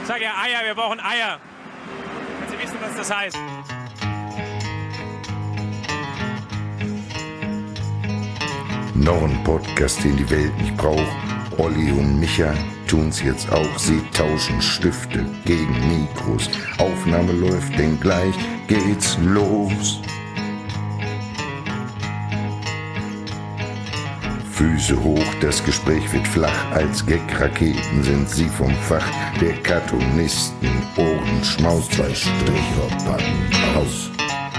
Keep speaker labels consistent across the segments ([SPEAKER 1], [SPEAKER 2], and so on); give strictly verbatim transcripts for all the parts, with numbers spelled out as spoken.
[SPEAKER 1] sage ja Eier, wir brauchen Eier. Wenn Sie wissen, was das heißt.
[SPEAKER 2] Noch ein Podcast, den die Welt nicht braucht. Olli und Micha tun's jetzt auch. Sie tauschen Stifte gegen Mikros. Aufnahme läuft, denn gleich geht's los. Füße hoch, das Gespräch wird flach. Als Gag-Raketen sind sie vom Fach der Cartoonisten. Ohrenschmaus, zwei Stricher packen aus.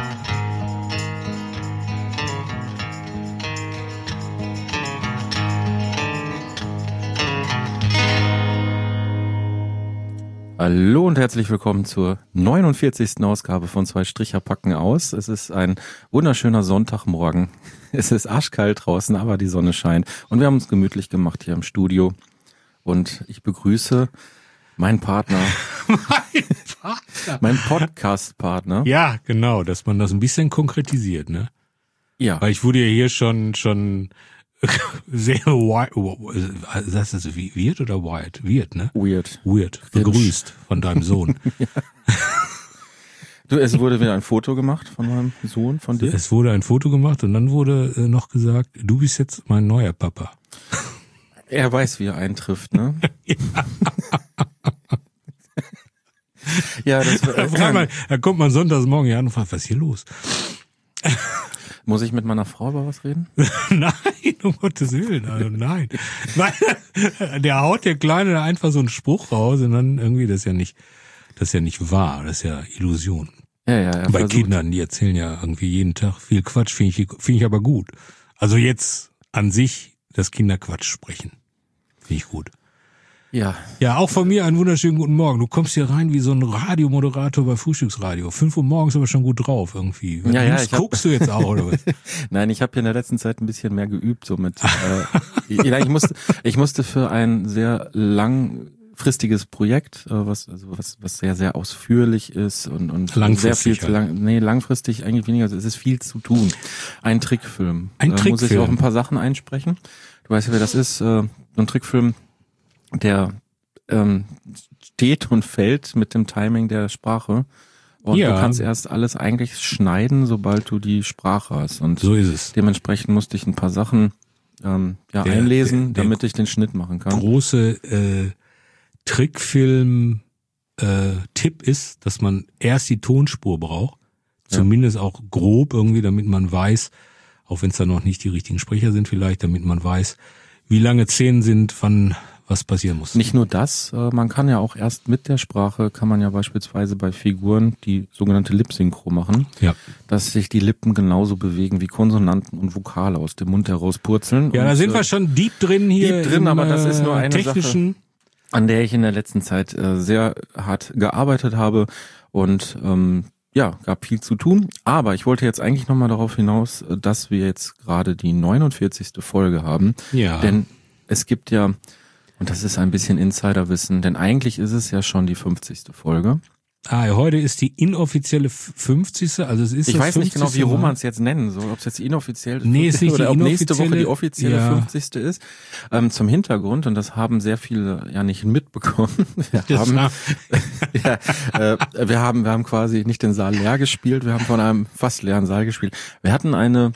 [SPEAKER 3] Hallo und herzlich willkommen zur neunundvierzigsten Ausgabe von Zwei Stricher packen aus. Es ist ein wunderschöner Sonntagmorgen. Es ist arschkalt draußen, aber die Sonne scheint. Und wir haben uns gemütlich gemacht hier im Studio. Und ich begrüße meinen Partner.
[SPEAKER 4] mein Partner.
[SPEAKER 3] Mein Podcast-Partner.
[SPEAKER 4] Ja, genau, dass man das ein bisschen konkretisiert, ne?
[SPEAKER 3] Ja.
[SPEAKER 4] Weil ich wurde ja hier schon, schon sehr wild, das ist weird oder wild? Weird, ne?
[SPEAKER 3] Weird.
[SPEAKER 4] Weird. Begrüßt von deinem Sohn.
[SPEAKER 3] Ja. Du, es wurde wieder ein Foto gemacht von meinem Sohn, von dir.
[SPEAKER 4] Es wurde ein Foto gemacht und dann wurde noch gesagt, du bist jetzt mein neuer Papa.
[SPEAKER 3] Er weiß, wie er eintrifft, ne?
[SPEAKER 4] Ja.
[SPEAKER 3] Ja, das
[SPEAKER 4] da, fragt man, da kommt man sonntags morgen hier an und fragt, was ist hier los?
[SPEAKER 3] Muss ich mit meiner Frau über was reden?
[SPEAKER 4] Nein, um Gottes Willen, also nein. Der haut der Kleine da einfach so einen Spruch raus und dann irgendwie, das ist ja nicht, das ist ja nicht wahr, das ist ja Illusion.
[SPEAKER 3] Ja, ja,
[SPEAKER 4] Bei versucht. Kindern, die erzählen ja irgendwie jeden Tag viel Quatsch, finde ich, finde ich aber gut. Also jetzt an sich das Kinderquatsch sprechen, finde ich gut.
[SPEAKER 3] Ja.
[SPEAKER 4] Ja, auch von mir einen wunderschönen guten Morgen. Du kommst hier rein wie so ein Radiomoderator bei Frühstücksradio. Fünf Uhr morgens aber schon gut drauf irgendwie.
[SPEAKER 3] Ja, ja, ich
[SPEAKER 4] guckst hab... du jetzt auch, oder was?
[SPEAKER 3] Nein, ich habe ja in der letzten Zeit ein bisschen mehr geübt, so mit, äh, ich, ich musste, ich musste für ein sehr langfristiges Projekt, äh, was, also was, was sehr, sehr ausführlich ist und, und sehr viel zu lang, nee, langfristig eigentlich weniger, also es ist viel zu tun. Ein Trickfilm.
[SPEAKER 4] Ein
[SPEAKER 3] da
[SPEAKER 4] Trickfilm.
[SPEAKER 3] Muss ich auch ein paar Sachen einsprechen. Du weißt ja, wer das ist, äh, so ein Trickfilm, der ähm, steht und fällt mit dem Timing der Sprache. Und
[SPEAKER 4] ja.
[SPEAKER 3] Du kannst erst alles eigentlich schneiden, sobald du die Sprache hast. Und
[SPEAKER 4] so ist es.
[SPEAKER 3] Dementsprechend musste ich ein paar Sachen ähm, ja, der, einlesen, der, der damit ich den Schnitt machen kann.
[SPEAKER 4] Große äh, Trickfilm äh, Tipp ist, dass man erst die Tonspur braucht. Zumindest ja. auch grob irgendwie, damit man weiß, auch wenn es da noch nicht die richtigen Sprecher sind vielleicht, damit man weiß, wie lange Szenen sind, wann was passieren muss.
[SPEAKER 3] Nicht nur das, äh, man kann ja auch erst mit der Sprache, kann man ja beispielsweise bei Figuren die sogenannte Lip-Synchro machen,
[SPEAKER 4] ja.
[SPEAKER 3] dass sich die Lippen genauso bewegen wie Konsonanten und Vokale aus dem Mund heraus purzeln.
[SPEAKER 4] Ja,
[SPEAKER 3] und,
[SPEAKER 4] da sind
[SPEAKER 3] äh,
[SPEAKER 4] wir schon deep drin hier.
[SPEAKER 3] Deep drin,
[SPEAKER 4] im,
[SPEAKER 3] aber das ist nur eine
[SPEAKER 4] technischen
[SPEAKER 3] Sache, an der ich in der letzten Zeit äh, sehr hart gearbeitet habe und ähm, ja, gab viel zu tun, aber ich wollte jetzt eigentlich nochmal darauf hinaus, dass wir jetzt gerade die neunundvierzigste Folge haben,
[SPEAKER 4] ja.
[SPEAKER 3] denn es gibt ja, und das ist ein bisschen Insiderwissen, denn eigentlich ist es ja schon die fünfzigste Folge.
[SPEAKER 4] Ah, heute ist die inoffizielle fünfzigste Also es ist
[SPEAKER 3] ich
[SPEAKER 4] das
[SPEAKER 3] weiß nicht genau, wie
[SPEAKER 4] Mal.
[SPEAKER 3] rum man es jetzt nennen soll, ob es jetzt die inoffizielle
[SPEAKER 4] nee, ist nicht
[SPEAKER 3] oder
[SPEAKER 4] die
[SPEAKER 3] ob nächste Woche die offizielle
[SPEAKER 4] ja.
[SPEAKER 3] fünfzigste ist. Ähm, zum Hintergrund, und das haben sehr viele ja nicht mitbekommen, wir
[SPEAKER 4] das
[SPEAKER 3] haben, ja, äh, wir haben wir haben quasi nicht den Saal leer gespielt, wir haben von einem fast leeren Saal gespielt. Wir hatten eine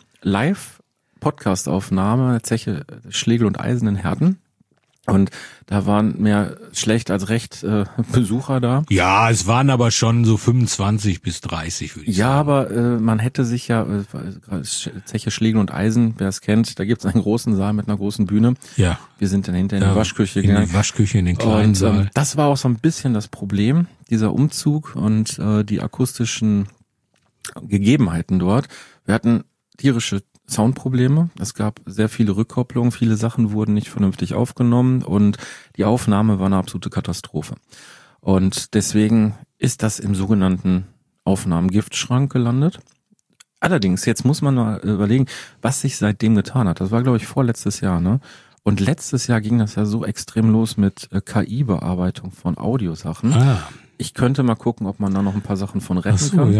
[SPEAKER 3] Live-Podcast-Aufnahme, Zeche Schlegel und Eisen in Herten. Und da waren mehr schlecht als recht äh, Besucher da.
[SPEAKER 4] Ja, es waren aber schon so fünfundzwanzig bis dreißig, würde ich
[SPEAKER 3] ja,
[SPEAKER 4] sagen.
[SPEAKER 3] Ja, aber äh, man hätte sich ja, äh, Zeche Schlegel und Eisen, wer es kennt, da gibt es einen großen Saal mit einer großen Bühne.
[SPEAKER 4] Ja.
[SPEAKER 3] Wir sind dann hinter in
[SPEAKER 4] ja,
[SPEAKER 3] die Waschküche
[SPEAKER 4] in
[SPEAKER 3] gegangen.
[SPEAKER 4] In die Waschküche, in den kleinen
[SPEAKER 3] und,
[SPEAKER 4] Saal.
[SPEAKER 3] Ähm, das war auch so ein bisschen das Problem, dieser Umzug und äh, die akustischen Gegebenheiten dort. Wir hatten tierische Soundprobleme. Es gab sehr viele Rückkopplungen, viele Sachen wurden nicht vernünftig aufgenommen und die Aufnahme war eine absolute Katastrophe. Und deswegen ist das im sogenannten Aufnahmengiftschrank gelandet. Allerdings, jetzt muss man mal überlegen, was sich seitdem getan hat. Das war, glaube ich, vorletztes Jahr, ne? Und letztes Jahr ging das ja so extrem los mit K I-Bearbeitung von Audiosachen.
[SPEAKER 4] Ah.
[SPEAKER 3] Ich könnte mal gucken, ob man da noch ein paar Sachen von retten
[SPEAKER 4] Ach so,
[SPEAKER 3] kann.
[SPEAKER 4] Ja.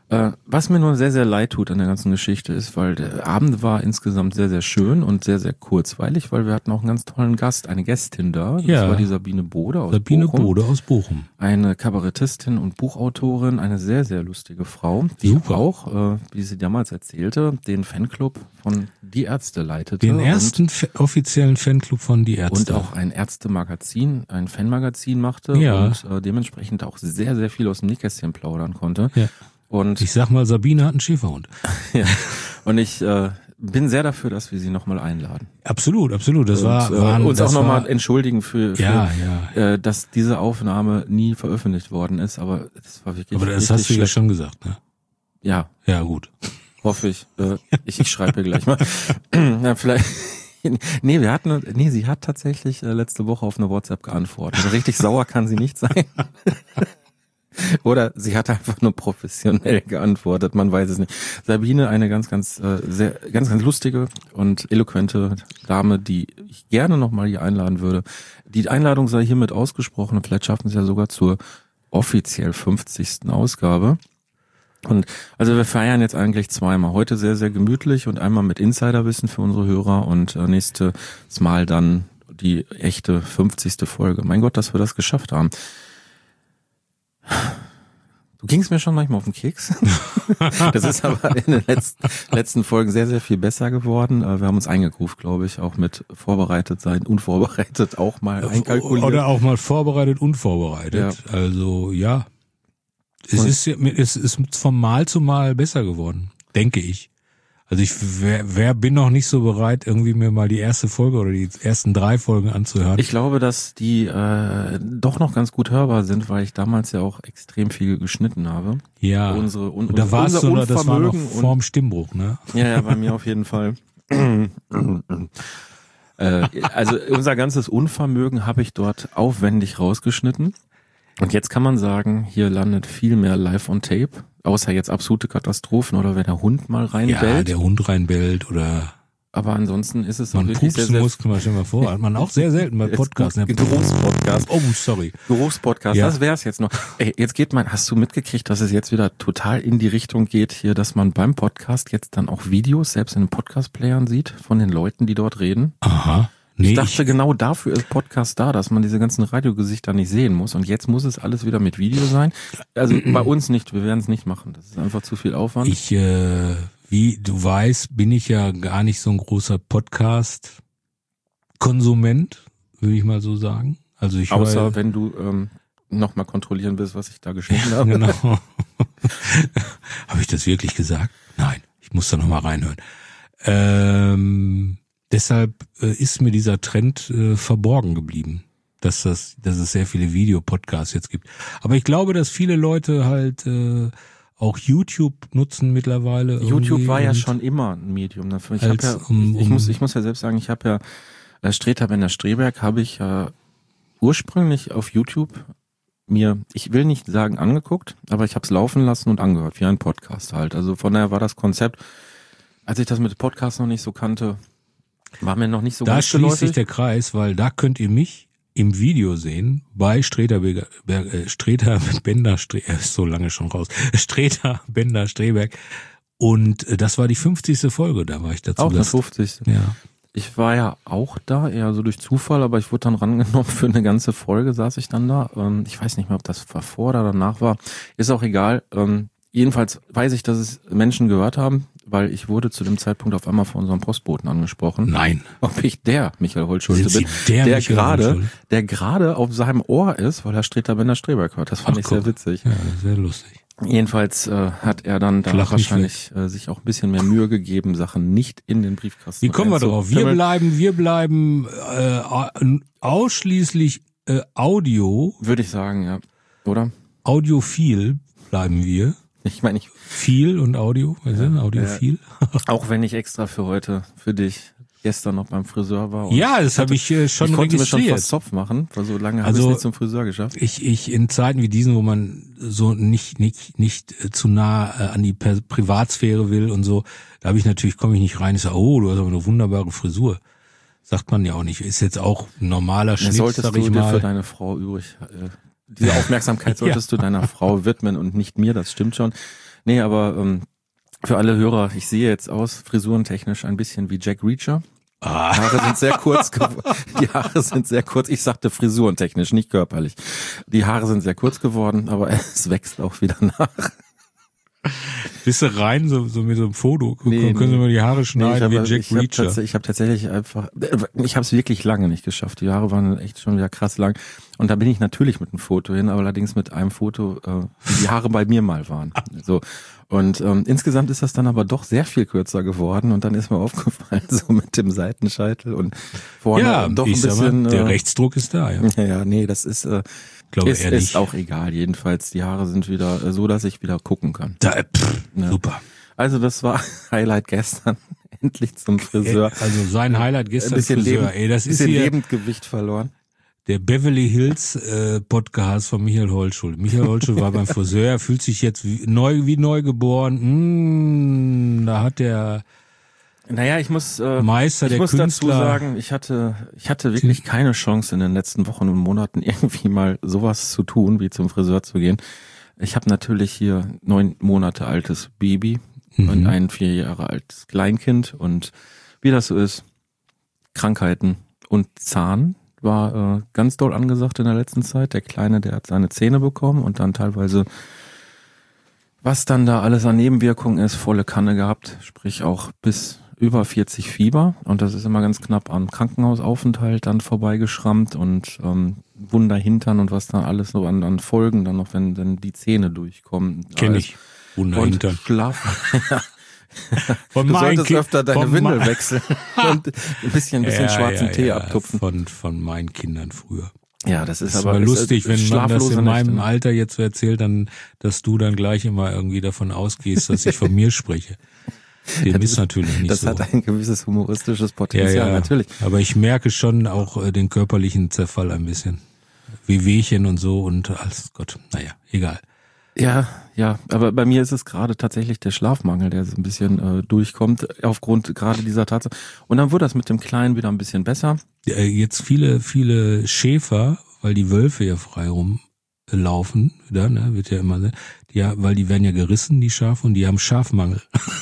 [SPEAKER 3] Äh, was mir nur sehr, sehr leid tut an der ganzen Geschichte ist, weil der Abend war insgesamt sehr, sehr schön und sehr, sehr kurzweilig, weil wir hatten auch einen ganz tollen Gast, eine Gästin da. Das
[SPEAKER 4] Ja.
[SPEAKER 3] war die Sabine Bode aus
[SPEAKER 4] Sabine
[SPEAKER 3] Bochum.
[SPEAKER 4] Bode aus Bochum.
[SPEAKER 3] Eine Kabarettistin und Buchautorin, eine sehr, sehr lustige Frau, die
[SPEAKER 4] Super.
[SPEAKER 3] auch, äh, wie sie damals erzählte, den Fanclub von Die Ärzte leitete.
[SPEAKER 4] Den ersten f- offiziellen Fanclub von Die
[SPEAKER 3] und,
[SPEAKER 4] Ärzte.
[SPEAKER 3] und auch ein Ärztemagazin, ein Fanmagazin machte
[SPEAKER 4] Ja.
[SPEAKER 3] und äh, dementsprechend auch sehr, sehr viel aus dem Nähkästchen plaudern konnte.
[SPEAKER 4] Ja.
[SPEAKER 3] Und
[SPEAKER 4] Ich sag mal, Sabine hat einen Schäferhund.
[SPEAKER 3] ja, und ich äh, bin sehr dafür, dass wir sie nochmal einladen.
[SPEAKER 4] Absolut, absolut. Das
[SPEAKER 3] und,
[SPEAKER 4] war,
[SPEAKER 3] äh,
[SPEAKER 4] waren,
[SPEAKER 3] uns
[SPEAKER 4] das
[SPEAKER 3] auch nochmal
[SPEAKER 4] war,
[SPEAKER 3] entschuldigen für, für
[SPEAKER 4] ja, ja.
[SPEAKER 3] Äh, dass diese Aufnahme nie veröffentlicht worden ist, aber das war wirklich
[SPEAKER 4] Aber das
[SPEAKER 3] richtig
[SPEAKER 4] hast du ja
[SPEAKER 3] schlecht.
[SPEAKER 4] schon gesagt, ne?
[SPEAKER 3] Ja,
[SPEAKER 4] Ja, gut.
[SPEAKER 3] hoffe ich. Äh, ich ich schreibe ihr gleich mal. Ja, vielleicht. Nee, wir hatten, nee, sie hat tatsächlich äh, letzte Woche auf eine WhatsApp geantwortet. Also richtig sauer kann sie nicht sein. Oder sie hat einfach nur professionell geantwortet, man weiß es nicht. Sabine, eine ganz, ganz, äh, sehr, ganz, ganz lustige und eloquente Dame, die ich gerne nochmal hier einladen würde. Die Einladung sei hiermit ausgesprochen und vielleicht schaffen sie ja sogar zur offiziell fünfzigsten Ausgabe. Und also wir feiern jetzt eigentlich zweimal. Heute sehr, sehr gemütlich und einmal mit Insiderwissen für unsere Hörer und äh, nächstes Mal dann die echte fünfzigste Folge. Mein Gott, dass wir das geschafft haben. Du gingst mir schon manchmal auf den Keks. Das ist aber in den letzten, letzten Folgen sehr, sehr viel besser geworden. Wir haben uns eingegruft, glaube ich, auch mit vorbereitet sein, unvorbereitet auch mal einkalkuliert.
[SPEAKER 4] Oder auch mal vorbereitet, unvorbereitet.
[SPEAKER 3] Ja.
[SPEAKER 4] Also, ja. Es
[SPEAKER 3] Und-
[SPEAKER 4] ist, es ist von Mal zu Mal besser geworden, denke ich. Also ich wer, wer bin noch nicht so bereit, irgendwie mir mal die erste Folge oder die ersten drei Folgen anzuhören.
[SPEAKER 3] Ich glaube, dass die äh, doch noch ganz gut hörbar sind, weil ich damals ja auch extrem viel geschnitten habe.
[SPEAKER 4] ja.
[SPEAKER 3] Unsere, un,
[SPEAKER 4] Und da warst
[SPEAKER 3] unser
[SPEAKER 4] du noch, das war noch
[SPEAKER 3] Unvermögen und-
[SPEAKER 4] vorm Stimmbruch, ne?
[SPEAKER 3] Ja, ja, bei mir auf jeden Fall. äh, also unser ganzes Unvermögen habe ich dort aufwendig rausgeschnitten. Und jetzt kann man sagen, hier landet viel mehr live on tape, außer jetzt absolute Katastrophen oder wenn der Hund mal
[SPEAKER 4] Ja,
[SPEAKER 3] reinbellt.
[SPEAKER 4] der Hund reinbellt oder
[SPEAKER 3] Aber ansonsten ist es auch
[SPEAKER 4] man
[SPEAKER 3] wirklich sehr,
[SPEAKER 4] pupsen
[SPEAKER 3] sehr
[SPEAKER 4] muss, kann man schon mal vor. Hat man auch sehr selten bei
[SPEAKER 3] Jetzt
[SPEAKER 4] Podcasts. Ne?
[SPEAKER 3] Geruchspodcast.
[SPEAKER 4] Oh, sorry.
[SPEAKER 3] Geruchspodcast,
[SPEAKER 4] Ja.
[SPEAKER 3] das wär's jetzt noch. Ey, jetzt geht man, hast du mitgekriegt, dass es jetzt wieder total in die Richtung geht hier, dass man beim Podcast jetzt dann auch Videos selbst in den Podcast-Playern sieht von den Leuten, die dort reden?
[SPEAKER 4] Aha. Nee,
[SPEAKER 3] Ich dachte, genau dafür ist Podcast da, dass man diese ganzen Radiogesichter nicht sehen muss. Und jetzt muss es alles wieder mit Video sein. Also bei uns nicht, wir werden es nicht machen. Das ist einfach zu viel Aufwand.
[SPEAKER 4] Ich, äh, wie du weißt, bin ich ja gar nicht so ein großer Podcast-Konsument, würde ich mal so sagen. Also ich
[SPEAKER 3] Außer
[SPEAKER 4] höre,
[SPEAKER 3] wenn du ähm, nochmal kontrollieren willst, was ich da geschnitten habe.
[SPEAKER 4] genau. Habe ich das wirklich gesagt? Nein, ich muss da nochmal reinhören. Ähm, deshalb äh, ist mir dieser Trend äh, verborgen geblieben, dass das, dass es sehr viele Videopodcasts jetzt gibt. Aber ich glaube, dass viele Leute halt äh, auch YouTube nutzen mittlerweile.
[SPEAKER 3] YouTube
[SPEAKER 4] irgendwie
[SPEAKER 3] war ja
[SPEAKER 4] und-
[SPEAKER 3] schon immer ein Medium dafür. Ich,
[SPEAKER 4] Als,
[SPEAKER 3] hab ja,
[SPEAKER 4] um-
[SPEAKER 3] ich, ich,
[SPEAKER 4] um-
[SPEAKER 3] muss, ich muss ja selbst sagen, ich habe ja äh, Streter Bender Streberg habe ich äh, ursprünglich auf YouTube mir, ich will nicht sagen angeguckt, aber ich habe es laufen lassen und angehört, wie ein Podcast halt. Also von daher war das Konzept, als ich das mit Podcast noch nicht so kannte, war mir noch nicht so
[SPEAKER 4] Da
[SPEAKER 3] ganz
[SPEAKER 4] schließt sich
[SPEAKER 3] geläufig.
[SPEAKER 4] der Kreis, weil da könnt ihr mich im Video sehen bei Streter, Berger, Berg, äh, Streter Bender Streberg, äh, ist so lange schon raus, Streter Bender Streberg. Und äh, das war die fünfzigste Folge, da war ich dazu
[SPEAKER 3] Auch eine
[SPEAKER 4] Gast.
[SPEAKER 3] fünfzigste
[SPEAKER 4] Ja.
[SPEAKER 3] Ich war ja auch da, eher so durch Zufall, aber ich wurde dann rangenommen für eine ganze Folge, saß ich dann da. Ähm, ich weiß nicht mehr, ob das vor oder danach war. Ist auch egal. Ähm, jedenfalls weiß ich, dass es Menschen gehört haben, weil ich wurde zu dem Zeitpunkt auf einmal von unserem Postboten angesprochen.
[SPEAKER 4] Nein.
[SPEAKER 3] Ob ich der Michael Holtschulte
[SPEAKER 4] Sind
[SPEAKER 3] bin,
[SPEAKER 4] Sie der
[SPEAKER 3] der
[SPEAKER 4] Michael
[SPEAKER 3] gerade,
[SPEAKER 4] Holtschulte?
[SPEAKER 3] der gerade auf seinem Ohr ist, weil er Streter Bender Streberg hört. Das fand
[SPEAKER 4] Ach,
[SPEAKER 3] ich sehr
[SPEAKER 4] guck.
[SPEAKER 3] witzig.
[SPEAKER 4] Ja, sehr lustig.
[SPEAKER 3] Jedenfalls äh, hat er dann da
[SPEAKER 4] Flach nicht
[SPEAKER 3] wahrscheinlich äh, sich auch ein bisschen mehr Mühe gegeben, Sachen nicht in den Briefkasten
[SPEAKER 4] Wie kommen wir drauf? Wir
[SPEAKER 3] einzufimmeln.
[SPEAKER 4] bleiben, wir bleiben äh, ausschließlich äh, Audio,
[SPEAKER 3] Würde ich sagen, ja. Oder?
[SPEAKER 4] audiophil bleiben wir.
[SPEAKER 3] Ich meine, ich,
[SPEAKER 4] Viel und Audio, was ist audiophil?
[SPEAKER 3] auch wenn ich extra für heute, für dich, gestern noch beim Friseur war. und
[SPEAKER 4] Ja, das habe ich äh, schon
[SPEAKER 3] ich konnte mir schon
[SPEAKER 4] registriert.
[SPEAKER 3] fast Zopf machen, weil so lange habe
[SPEAKER 4] Also-
[SPEAKER 3] ich es nicht zum Friseur geschafft.
[SPEAKER 4] Ich, ich in Zeiten wie diesen, wo man so nicht nicht nicht äh, zu nah äh, an die per Privatsphäre will und so, da habe ich natürlich komme ich nicht rein. Ich sage, oh, du hast aber eine wunderbare Frisur. Sagt man ja auch nicht. Ist jetzt auch ein normaler
[SPEAKER 3] Das
[SPEAKER 4] Schnitt,
[SPEAKER 3] solltest
[SPEAKER 4] sag
[SPEAKER 3] du
[SPEAKER 4] ich
[SPEAKER 3] dir für
[SPEAKER 4] mal.
[SPEAKER 3] deine Frau übrig äh, diese Aufmerksamkeit solltest
[SPEAKER 4] Ja.
[SPEAKER 3] du deiner Frau widmen und nicht mir, das stimmt schon. Nee, aber ähm, für alle Hörer, ich sehe jetzt aus, frisurentechnisch ein bisschen wie Jack Reacher. Die
[SPEAKER 4] Ah.
[SPEAKER 3] Haare sind sehr kurz geworden. Die Haare sind sehr kurz. Ich sagte frisurentechnisch, nicht körperlich. Die Haare sind sehr kurz geworden, aber es wächst auch wieder nach.
[SPEAKER 4] Bist du rein, so, so mit so einem Foto?
[SPEAKER 3] Nee,
[SPEAKER 4] Können
[SPEAKER 3] nee.
[SPEAKER 4] Sie mal die Haare schneiden
[SPEAKER 3] Nee, ich
[SPEAKER 4] wie Jack
[SPEAKER 3] ich hab
[SPEAKER 4] Reacher?
[SPEAKER 3] tats- ich habe tatsächlich einfach, ich habe es wirklich lange nicht geschafft. Die Haare waren echt schon wieder krass lang. Und da bin ich natürlich mit einem Foto hin, aber allerdings mit einem Foto, äh, wie die Haare bei mir mal waren. So. Und ähm, insgesamt ist das dann aber doch sehr viel kürzer geworden und dann ist mir aufgefallen, so mit dem Seitenscheitel und vorne
[SPEAKER 4] Ja,
[SPEAKER 3] doch ein
[SPEAKER 4] ich sag
[SPEAKER 3] bisschen.
[SPEAKER 4] mal, der
[SPEAKER 3] äh,
[SPEAKER 4] Rechtsdruck ist da, ja.
[SPEAKER 3] Ja, ja, nee, das ist, äh,
[SPEAKER 4] Glaube
[SPEAKER 3] ist,
[SPEAKER 4] eher
[SPEAKER 3] ist
[SPEAKER 4] nicht.
[SPEAKER 3] auch egal. Jedenfalls, die Haare sind wieder äh, so, dass ich wieder gucken kann.
[SPEAKER 4] Da, pff,
[SPEAKER 3] Ja.
[SPEAKER 4] Super.
[SPEAKER 3] Also das war Highlight gestern. Endlich zum Friseur.
[SPEAKER 4] Also sein Highlight
[SPEAKER 3] Ein
[SPEAKER 4] gestern
[SPEAKER 3] bisschen,
[SPEAKER 4] Friseur.
[SPEAKER 3] Leben,
[SPEAKER 4] Ey, das ist
[SPEAKER 3] bisschen
[SPEAKER 4] hier
[SPEAKER 3] Lebendgewicht verloren.
[SPEAKER 4] der Beverly Hills äh, Podcast von Michael Holschul. Michael Holschul war beim Friseur, er fühlt sich jetzt wie neu, wie neu geboren. Mm, da hat der
[SPEAKER 3] Naja, ich muss, äh,
[SPEAKER 4] Meister
[SPEAKER 3] ich
[SPEAKER 4] der
[SPEAKER 3] muss
[SPEAKER 4] Künstler.
[SPEAKER 3] dazu sagen, ich hatte, ich hatte wirklich keine Chance in den letzten Wochen und Monaten irgendwie mal sowas zu tun, wie zum Friseur zu gehen. Ich habe natürlich hier neun Monate altes Baby
[SPEAKER 4] Mhm.
[SPEAKER 3] und ein vier Jahre altes Kleinkind und wie das so ist, Krankheiten und Zahn war äh, ganz doll angesagt in der letzten Zeit. Der Kleine, der hat seine Zähne bekommen und dann teilweise, was dann da alles an Nebenwirkungen ist, volle Kanne gehabt, sprich auch bis über vierzig Fieber und das ist immer ganz knapp am Krankenhausaufenthalt dann vorbeigeschrammt und ähm, Wunderhintern und was da alles so an, an Folgen dann noch, wenn, wenn die Zähne durchkommen.
[SPEAKER 4] Kenn
[SPEAKER 3] Alles.
[SPEAKER 4] ich. Wunderhintern.
[SPEAKER 3] Und Schlaf.
[SPEAKER 4] Von
[SPEAKER 3] Du
[SPEAKER 4] meinen
[SPEAKER 3] solltest
[SPEAKER 4] Ki-
[SPEAKER 3] öfter deine
[SPEAKER 4] von
[SPEAKER 3] Windel
[SPEAKER 4] mein-
[SPEAKER 3] wechseln und ein bisschen, ein bisschen
[SPEAKER 4] Ja,
[SPEAKER 3] schwarzen
[SPEAKER 4] ja,
[SPEAKER 3] Tee
[SPEAKER 4] ja,
[SPEAKER 3] abtupfen.
[SPEAKER 4] Von, von meinen Kindern früher.
[SPEAKER 3] Ja, das ist
[SPEAKER 4] Das
[SPEAKER 3] aber
[SPEAKER 4] war
[SPEAKER 3] ist,
[SPEAKER 4] lustig,
[SPEAKER 3] äh,
[SPEAKER 4] wenn man das
[SPEAKER 3] schlaflose
[SPEAKER 4] in meinem
[SPEAKER 3] Nächte.
[SPEAKER 4] Alter jetzt so erzählt, dann, dass du dann gleich immer irgendwie davon ausgehst, dass ich von mir spreche. Dem ist natürlich nicht
[SPEAKER 3] Das
[SPEAKER 4] so.
[SPEAKER 3] hat ein gewisses humoristisches
[SPEAKER 4] Ja,
[SPEAKER 3] Potenzial,
[SPEAKER 4] ja,
[SPEAKER 3] natürlich.
[SPEAKER 4] aber ich merke schon auch äh, den körperlichen Zerfall ein bisschen. Wehwehchen und so und alles Gott, naja, egal.
[SPEAKER 3] Ja, ja, aber bei mir ist es gerade tatsächlich der Schlafmangel, der so ein bisschen äh, durchkommt, aufgrund gerade dieser Tatsache. Und dann wurde das mit dem Kleinen wieder ein bisschen besser.
[SPEAKER 4] Äh, Jetzt viele, viele Schäfer, weil die Wölfe ja frei rumlaufen, wieder, ne, wird ja immer, ne, die, ja, weil die werden ja gerissen, die Schafe, und die haben Schafmangel.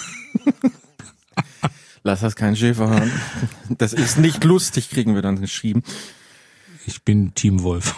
[SPEAKER 3] Lass das kein Schäfer hören. Das ist nicht lustig, kriegen wir dann geschrieben.
[SPEAKER 4] Ich bin Team Wolf.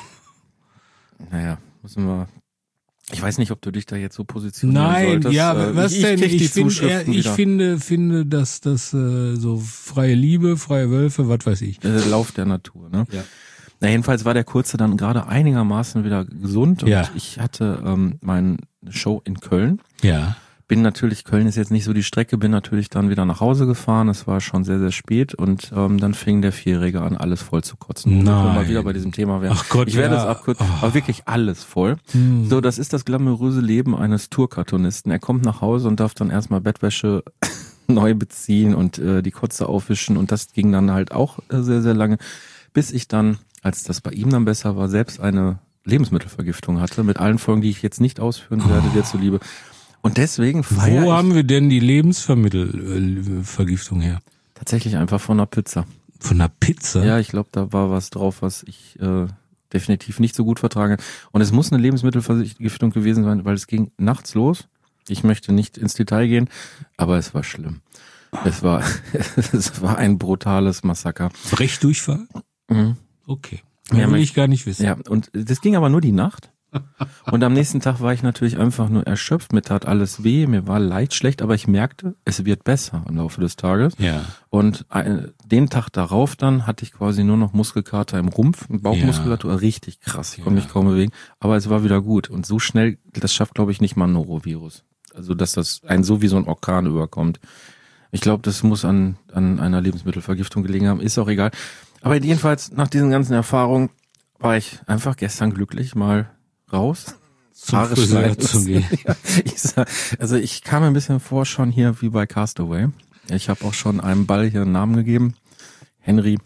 [SPEAKER 3] Naja, müssen wir. Ich weiß nicht, ob du dich da jetzt so positionieren
[SPEAKER 4] Nein,
[SPEAKER 3] solltest.
[SPEAKER 4] ja,
[SPEAKER 3] Äh,
[SPEAKER 4] was
[SPEAKER 3] ich,
[SPEAKER 4] denn?
[SPEAKER 3] Ich, krieg die
[SPEAKER 4] Ich, find,
[SPEAKER 3] Zuschriften
[SPEAKER 4] äh, ich
[SPEAKER 3] wieder.
[SPEAKER 4] finde, finde, dass das äh, so freie Liebe, freie Wölfe, was weiß ich.
[SPEAKER 3] Der Lauf der Natur, ne?
[SPEAKER 4] Ja.
[SPEAKER 3] Na, jedenfalls war der Kurze dann gerade einigermaßen wieder gesund und
[SPEAKER 4] Ja.
[SPEAKER 3] ich hatte ähm, meine Show in Köln.
[SPEAKER 4] Ja.
[SPEAKER 3] Bin natürlich, Köln ist jetzt nicht so die Strecke, bin natürlich dann wieder nach Hause gefahren. Es war schon sehr, sehr spät und ähm, dann fing der Vierjährige an, alles voll zu kotzen. Und wenn wir mal
[SPEAKER 4] Nein.
[SPEAKER 3] wieder bei diesem Thema werden.
[SPEAKER 4] Ach Gott,
[SPEAKER 3] ich werde
[SPEAKER 4] ja.
[SPEAKER 3] es abkürzen,
[SPEAKER 4] Oh.
[SPEAKER 3] aber wirklich alles voll.
[SPEAKER 4] Hm.
[SPEAKER 3] So, das ist das glamouröse Leben eines Tourkartonisten. Er kommt nach Hause und darf dann erstmal Bettwäsche neu beziehen und äh, die Kotze aufwischen und das ging dann halt auch äh, sehr, sehr lange, bis ich dann, als das bei ihm dann besser war, selbst eine Lebensmittelvergiftung hatte, mit allen Folgen, die ich jetzt nicht ausführen werde, dir zuliebe. Und deswegen feiere
[SPEAKER 4] Wo
[SPEAKER 3] ich
[SPEAKER 4] haben wir denn die Lebensmittelvergiftung her?
[SPEAKER 3] tatsächlich einfach von einer Pizza.
[SPEAKER 4] Von einer Pizza?
[SPEAKER 3] Ja, ich glaube, da war was drauf, was ich äh, definitiv nicht so gut vertrage. Und es muss eine Lebensmittelvergiftung gewesen sein, weil es ging nachts los. Ich möchte nicht ins Detail gehen, aber es war schlimm. Es war, es war ein brutales Massaker.
[SPEAKER 4] Brechdurchfall?
[SPEAKER 3] Mhm.
[SPEAKER 4] Okay.
[SPEAKER 3] Ja,
[SPEAKER 4] Mehr will
[SPEAKER 3] mein-
[SPEAKER 4] ich gar nicht wissen.
[SPEAKER 3] Ja, und das ging aber nur die Nacht. Und am nächsten Tag war ich natürlich einfach nur erschöpft. Mir tat alles weh, mir war leicht schlecht, aber ich merkte, es wird besser im Laufe des Tages.
[SPEAKER 4] Ja.
[SPEAKER 3] Und äh, den Tag darauf dann hatte ich quasi nur noch Muskelkater im Rumpf, Bauchmuskulatur, richtig krass. Ich konnte mich kaum bewegen, aber es war wieder gut. Und so schnell, das schafft, glaube ich, nicht mal ein Norovirus. Also, dass das einen so wie so ein Orkan überkommt. Ich glaube, das muss an, an einer Lebensmittelvergiftung gelegen haben. Ist auch egal. Aber jedenfalls, nach diesen ganzen Erfahrungen, war ich einfach gestern glücklich, mal raus.
[SPEAKER 4] Zum
[SPEAKER 3] Haare
[SPEAKER 4] Friseur
[SPEAKER 3] schneiden
[SPEAKER 4] zu gehen.
[SPEAKER 3] Ja, ich sag, also ich kam mir ein bisschen vor schon hier wie bei Castaway. Ich habe auch schon einem Ball hier einen Namen gegeben. Henry.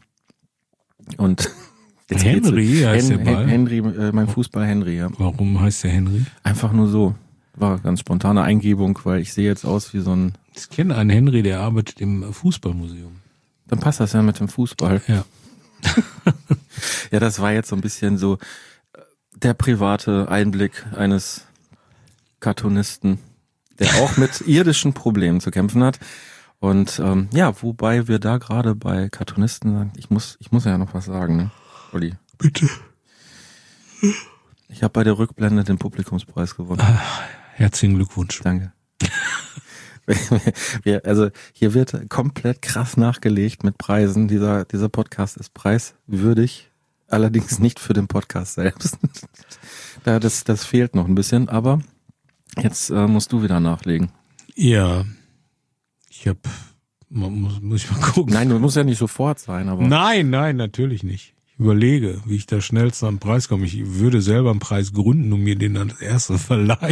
[SPEAKER 3] Und jetzt geht's-
[SPEAKER 4] Henry heißt
[SPEAKER 3] Hen-
[SPEAKER 4] der Ball?
[SPEAKER 3] Henry, äh, mein Fußball Henry, ja.
[SPEAKER 4] Warum heißt der Henry?
[SPEAKER 3] Einfach nur so. War ganz spontane Eingebung, weil ich sehe jetzt aus wie so ein,
[SPEAKER 4] Ich kenne einen Henry, der arbeitet im Fußballmuseum.
[SPEAKER 3] dann passt das ja mit dem Fußball.
[SPEAKER 4] Ja.
[SPEAKER 3] Ja, das war jetzt so ein bisschen so, der private Einblick eines Cartoonisten, der auch mit irdischen Problemen zu kämpfen hat. Und ähm, ja, wobei wir da gerade bei Cartoonisten sagen, ich muss, ich muss ja noch was sagen, ne, Olli?
[SPEAKER 4] Bitte.
[SPEAKER 3] Ich habe bei der Rückblende den Publikumspreis gewonnen.
[SPEAKER 4] Ah, herzlichen Glückwunsch.
[SPEAKER 3] Danke. Wir, also hier wird komplett krass nachgelegt mit Preisen. Dieser, dieser Podcast ist preiswürdig, allerdings nicht für den Podcast selbst. Da, das, das fehlt noch ein bisschen, aber jetzt äh, musst du wieder nachlegen.
[SPEAKER 4] Ja, ich hab, muss, muss ich mal gucken.
[SPEAKER 3] Nein, du musst ja nicht sofort sein, aber.
[SPEAKER 4] Nein, nein, natürlich nicht. Ich überlege, wie ich da schnellst am Preis komme. Ich würde selber einen Preis gründen und mir den als erstes verleihen.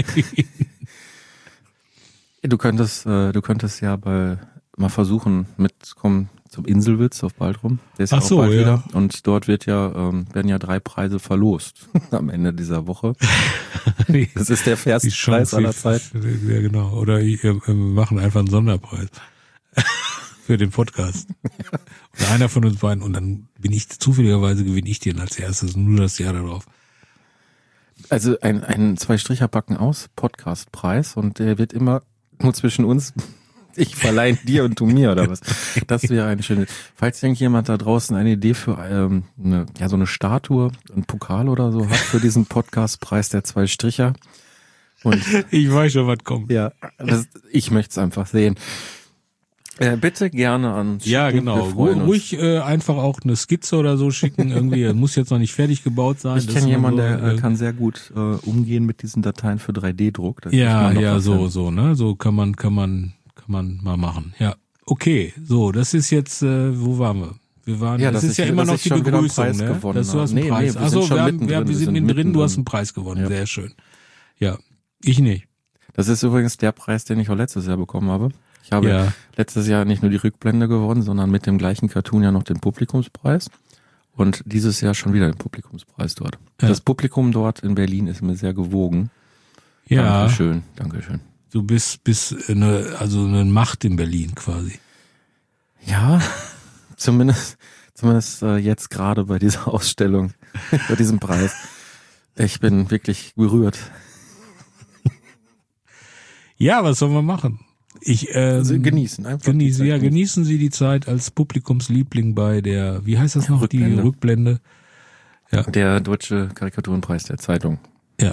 [SPEAKER 3] Du könntest, äh, du könntest ja bei, mal versuchen, mitkommen zum Inselwitz auf Baltrum. Der ist ja
[SPEAKER 4] Ach
[SPEAKER 3] auch
[SPEAKER 4] so,
[SPEAKER 3] bald
[SPEAKER 4] ja.
[SPEAKER 3] wieder. Und dort wird ja, ähm, werden ja drei Preise verlost am Ende dieser Woche. Das ist der fairste Preis aller Zeiten.
[SPEAKER 4] Ja, genau. Oder wir äh, machen einfach einen Sonderpreis für den Podcast. Und einer von uns beiden, und dann bin ich, zufälligerweise gewinne ich den als erstes, nur das Jahr darauf.
[SPEAKER 3] Also ein, ein Zwei-Stricher-Backen aus Podcastpreis und der wird immer nur zwischen uns, ich verleihe dir und du mir oder was. Das wäre eine schöne. Falls irgendjemand da draußen eine Idee für ähm, eine, ja so eine Statue, ein Pokal oder so hat für diesen Podcastpreis der Zwei-Stricher. Und
[SPEAKER 4] ich weiß schon, was kommt.
[SPEAKER 3] ja, das, ich möchte es einfach sehen. Äh, bitte gerne an.
[SPEAKER 4] Ja, genau. Ruhig äh, einfach auch eine Skizze oder so schicken. Irgendwie muss jetzt noch nicht fertig gebaut sein.
[SPEAKER 3] Ich kenne jemanden, der äh, kann sehr gut äh, umgehen mit diesen Dateien für drei D-Druck.
[SPEAKER 4] Ja, ja, so, hin. so, ne? So kann man, kann man, kann man mal machen. Ja, okay. So, das ist jetzt, äh, wo waren wir? Wir waren,
[SPEAKER 3] ja,
[SPEAKER 4] das,
[SPEAKER 3] das
[SPEAKER 4] ist ja
[SPEAKER 3] ich,
[SPEAKER 4] immer noch die Begrüßung, ne? Dass du hast einen
[SPEAKER 3] nee,
[SPEAKER 4] Preis.
[SPEAKER 3] Nee,
[SPEAKER 4] Achso, wir, wir,
[SPEAKER 3] haben,
[SPEAKER 4] ja, wir sind mittendrin, du hast einen Preis gewonnen. Ja. Sehr schön. Ja, ich nicht.
[SPEAKER 3] Das ist übrigens der Preis, den ich auch letztes Jahr bekommen habe. Ich habe
[SPEAKER 4] ja.
[SPEAKER 3] letztes Jahr nicht nur die Rückblende gewonnen, sondern mit dem gleichen Cartoon ja noch den Publikumspreis. Und dieses Jahr schon wieder den Publikumspreis dort. Ja. Das Publikum dort in Berlin ist mir sehr gewogen.
[SPEAKER 4] Ja.
[SPEAKER 3] Dankeschön, Dankeschön.
[SPEAKER 4] Du bist, bist eine, also eine Macht in Berlin quasi.
[SPEAKER 3] Ja, zumindest, zumindest äh, jetzt gerade bei dieser Ausstellung, bei diesem Preis. Ich bin wirklich berührt.
[SPEAKER 4] Ja, was sollen wir machen? Ich ähm,
[SPEAKER 3] also genießen einfach.
[SPEAKER 4] Genießen, ja, genießen Sie die Zeit als Publikumsliebling bei der, wie heißt das noch,
[SPEAKER 3] Rückblende.
[SPEAKER 4] die Rückblende? Ja.
[SPEAKER 3] Der Deutsche Karikaturenpreis der Zeitung.
[SPEAKER 4] Ja.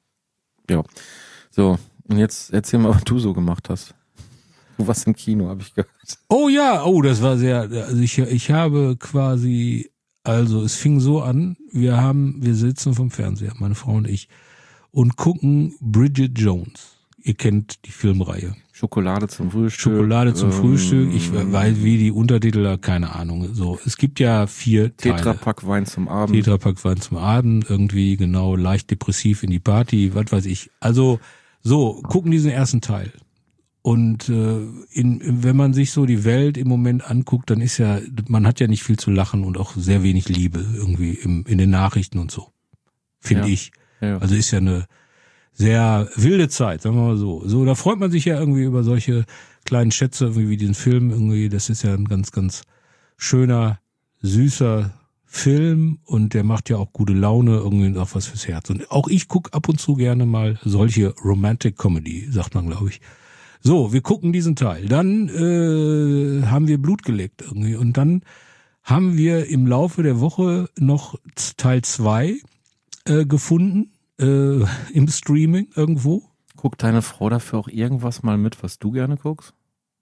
[SPEAKER 3] Ja. So, und jetzt erzähl mal, was du so gemacht hast. Du warst im Kino, habe ich gehört.
[SPEAKER 4] Oh ja, oh, das war sehr, also ich, ich habe quasi, also es fing so an, wir haben, wir sitzen vom Fernseher, meine Frau und ich, und gucken Bridget Jones. Ihr kennt die Filmreihe.
[SPEAKER 3] Schokolade zum Frühstück.
[SPEAKER 4] Schokolade zum
[SPEAKER 3] ähm,
[SPEAKER 4] Frühstück. Ich weiß, wie die Untertitel, keine Ahnung. So, es gibt ja vier Teile.
[SPEAKER 3] Tetrapack Wein zum Abend.
[SPEAKER 4] Tetrapack Wein zum Abend, irgendwie genau leicht depressiv in die Party, was weiß ich. Also so, gucken diesen ersten Teil. Und äh, in, wenn man sich so die Welt im Moment anguckt, dann ist ja, man hat ja nicht viel zu lachen und auch sehr wenig Liebe irgendwie im, in den Nachrichten und so. Finde
[SPEAKER 3] ja.
[SPEAKER 4] ich.
[SPEAKER 3] Ja.
[SPEAKER 4] Also ist ja eine sehr wilde Zeit, sagen wir mal so. So, da freut man sich ja irgendwie über solche kleinen Schätze, irgendwie wie diesen Film irgendwie. Das ist ja ein ganz, ganz schöner, süßer Film und der macht ja auch gute Laune, irgendwie auch was fürs Herz. Und auch ich gucke ab und zu gerne mal solche Romantic Comedy, sagt man, glaube ich. So, wir gucken diesen Teil. Dann äh, haben wir Blut geleckt irgendwie und dann haben wir im Laufe der Woche noch Teil zwei äh, gefunden. Äh, im Streaming irgendwo.
[SPEAKER 3] Guckt deine Frau dafür auch irgendwas mal mit, was du gerne guckst?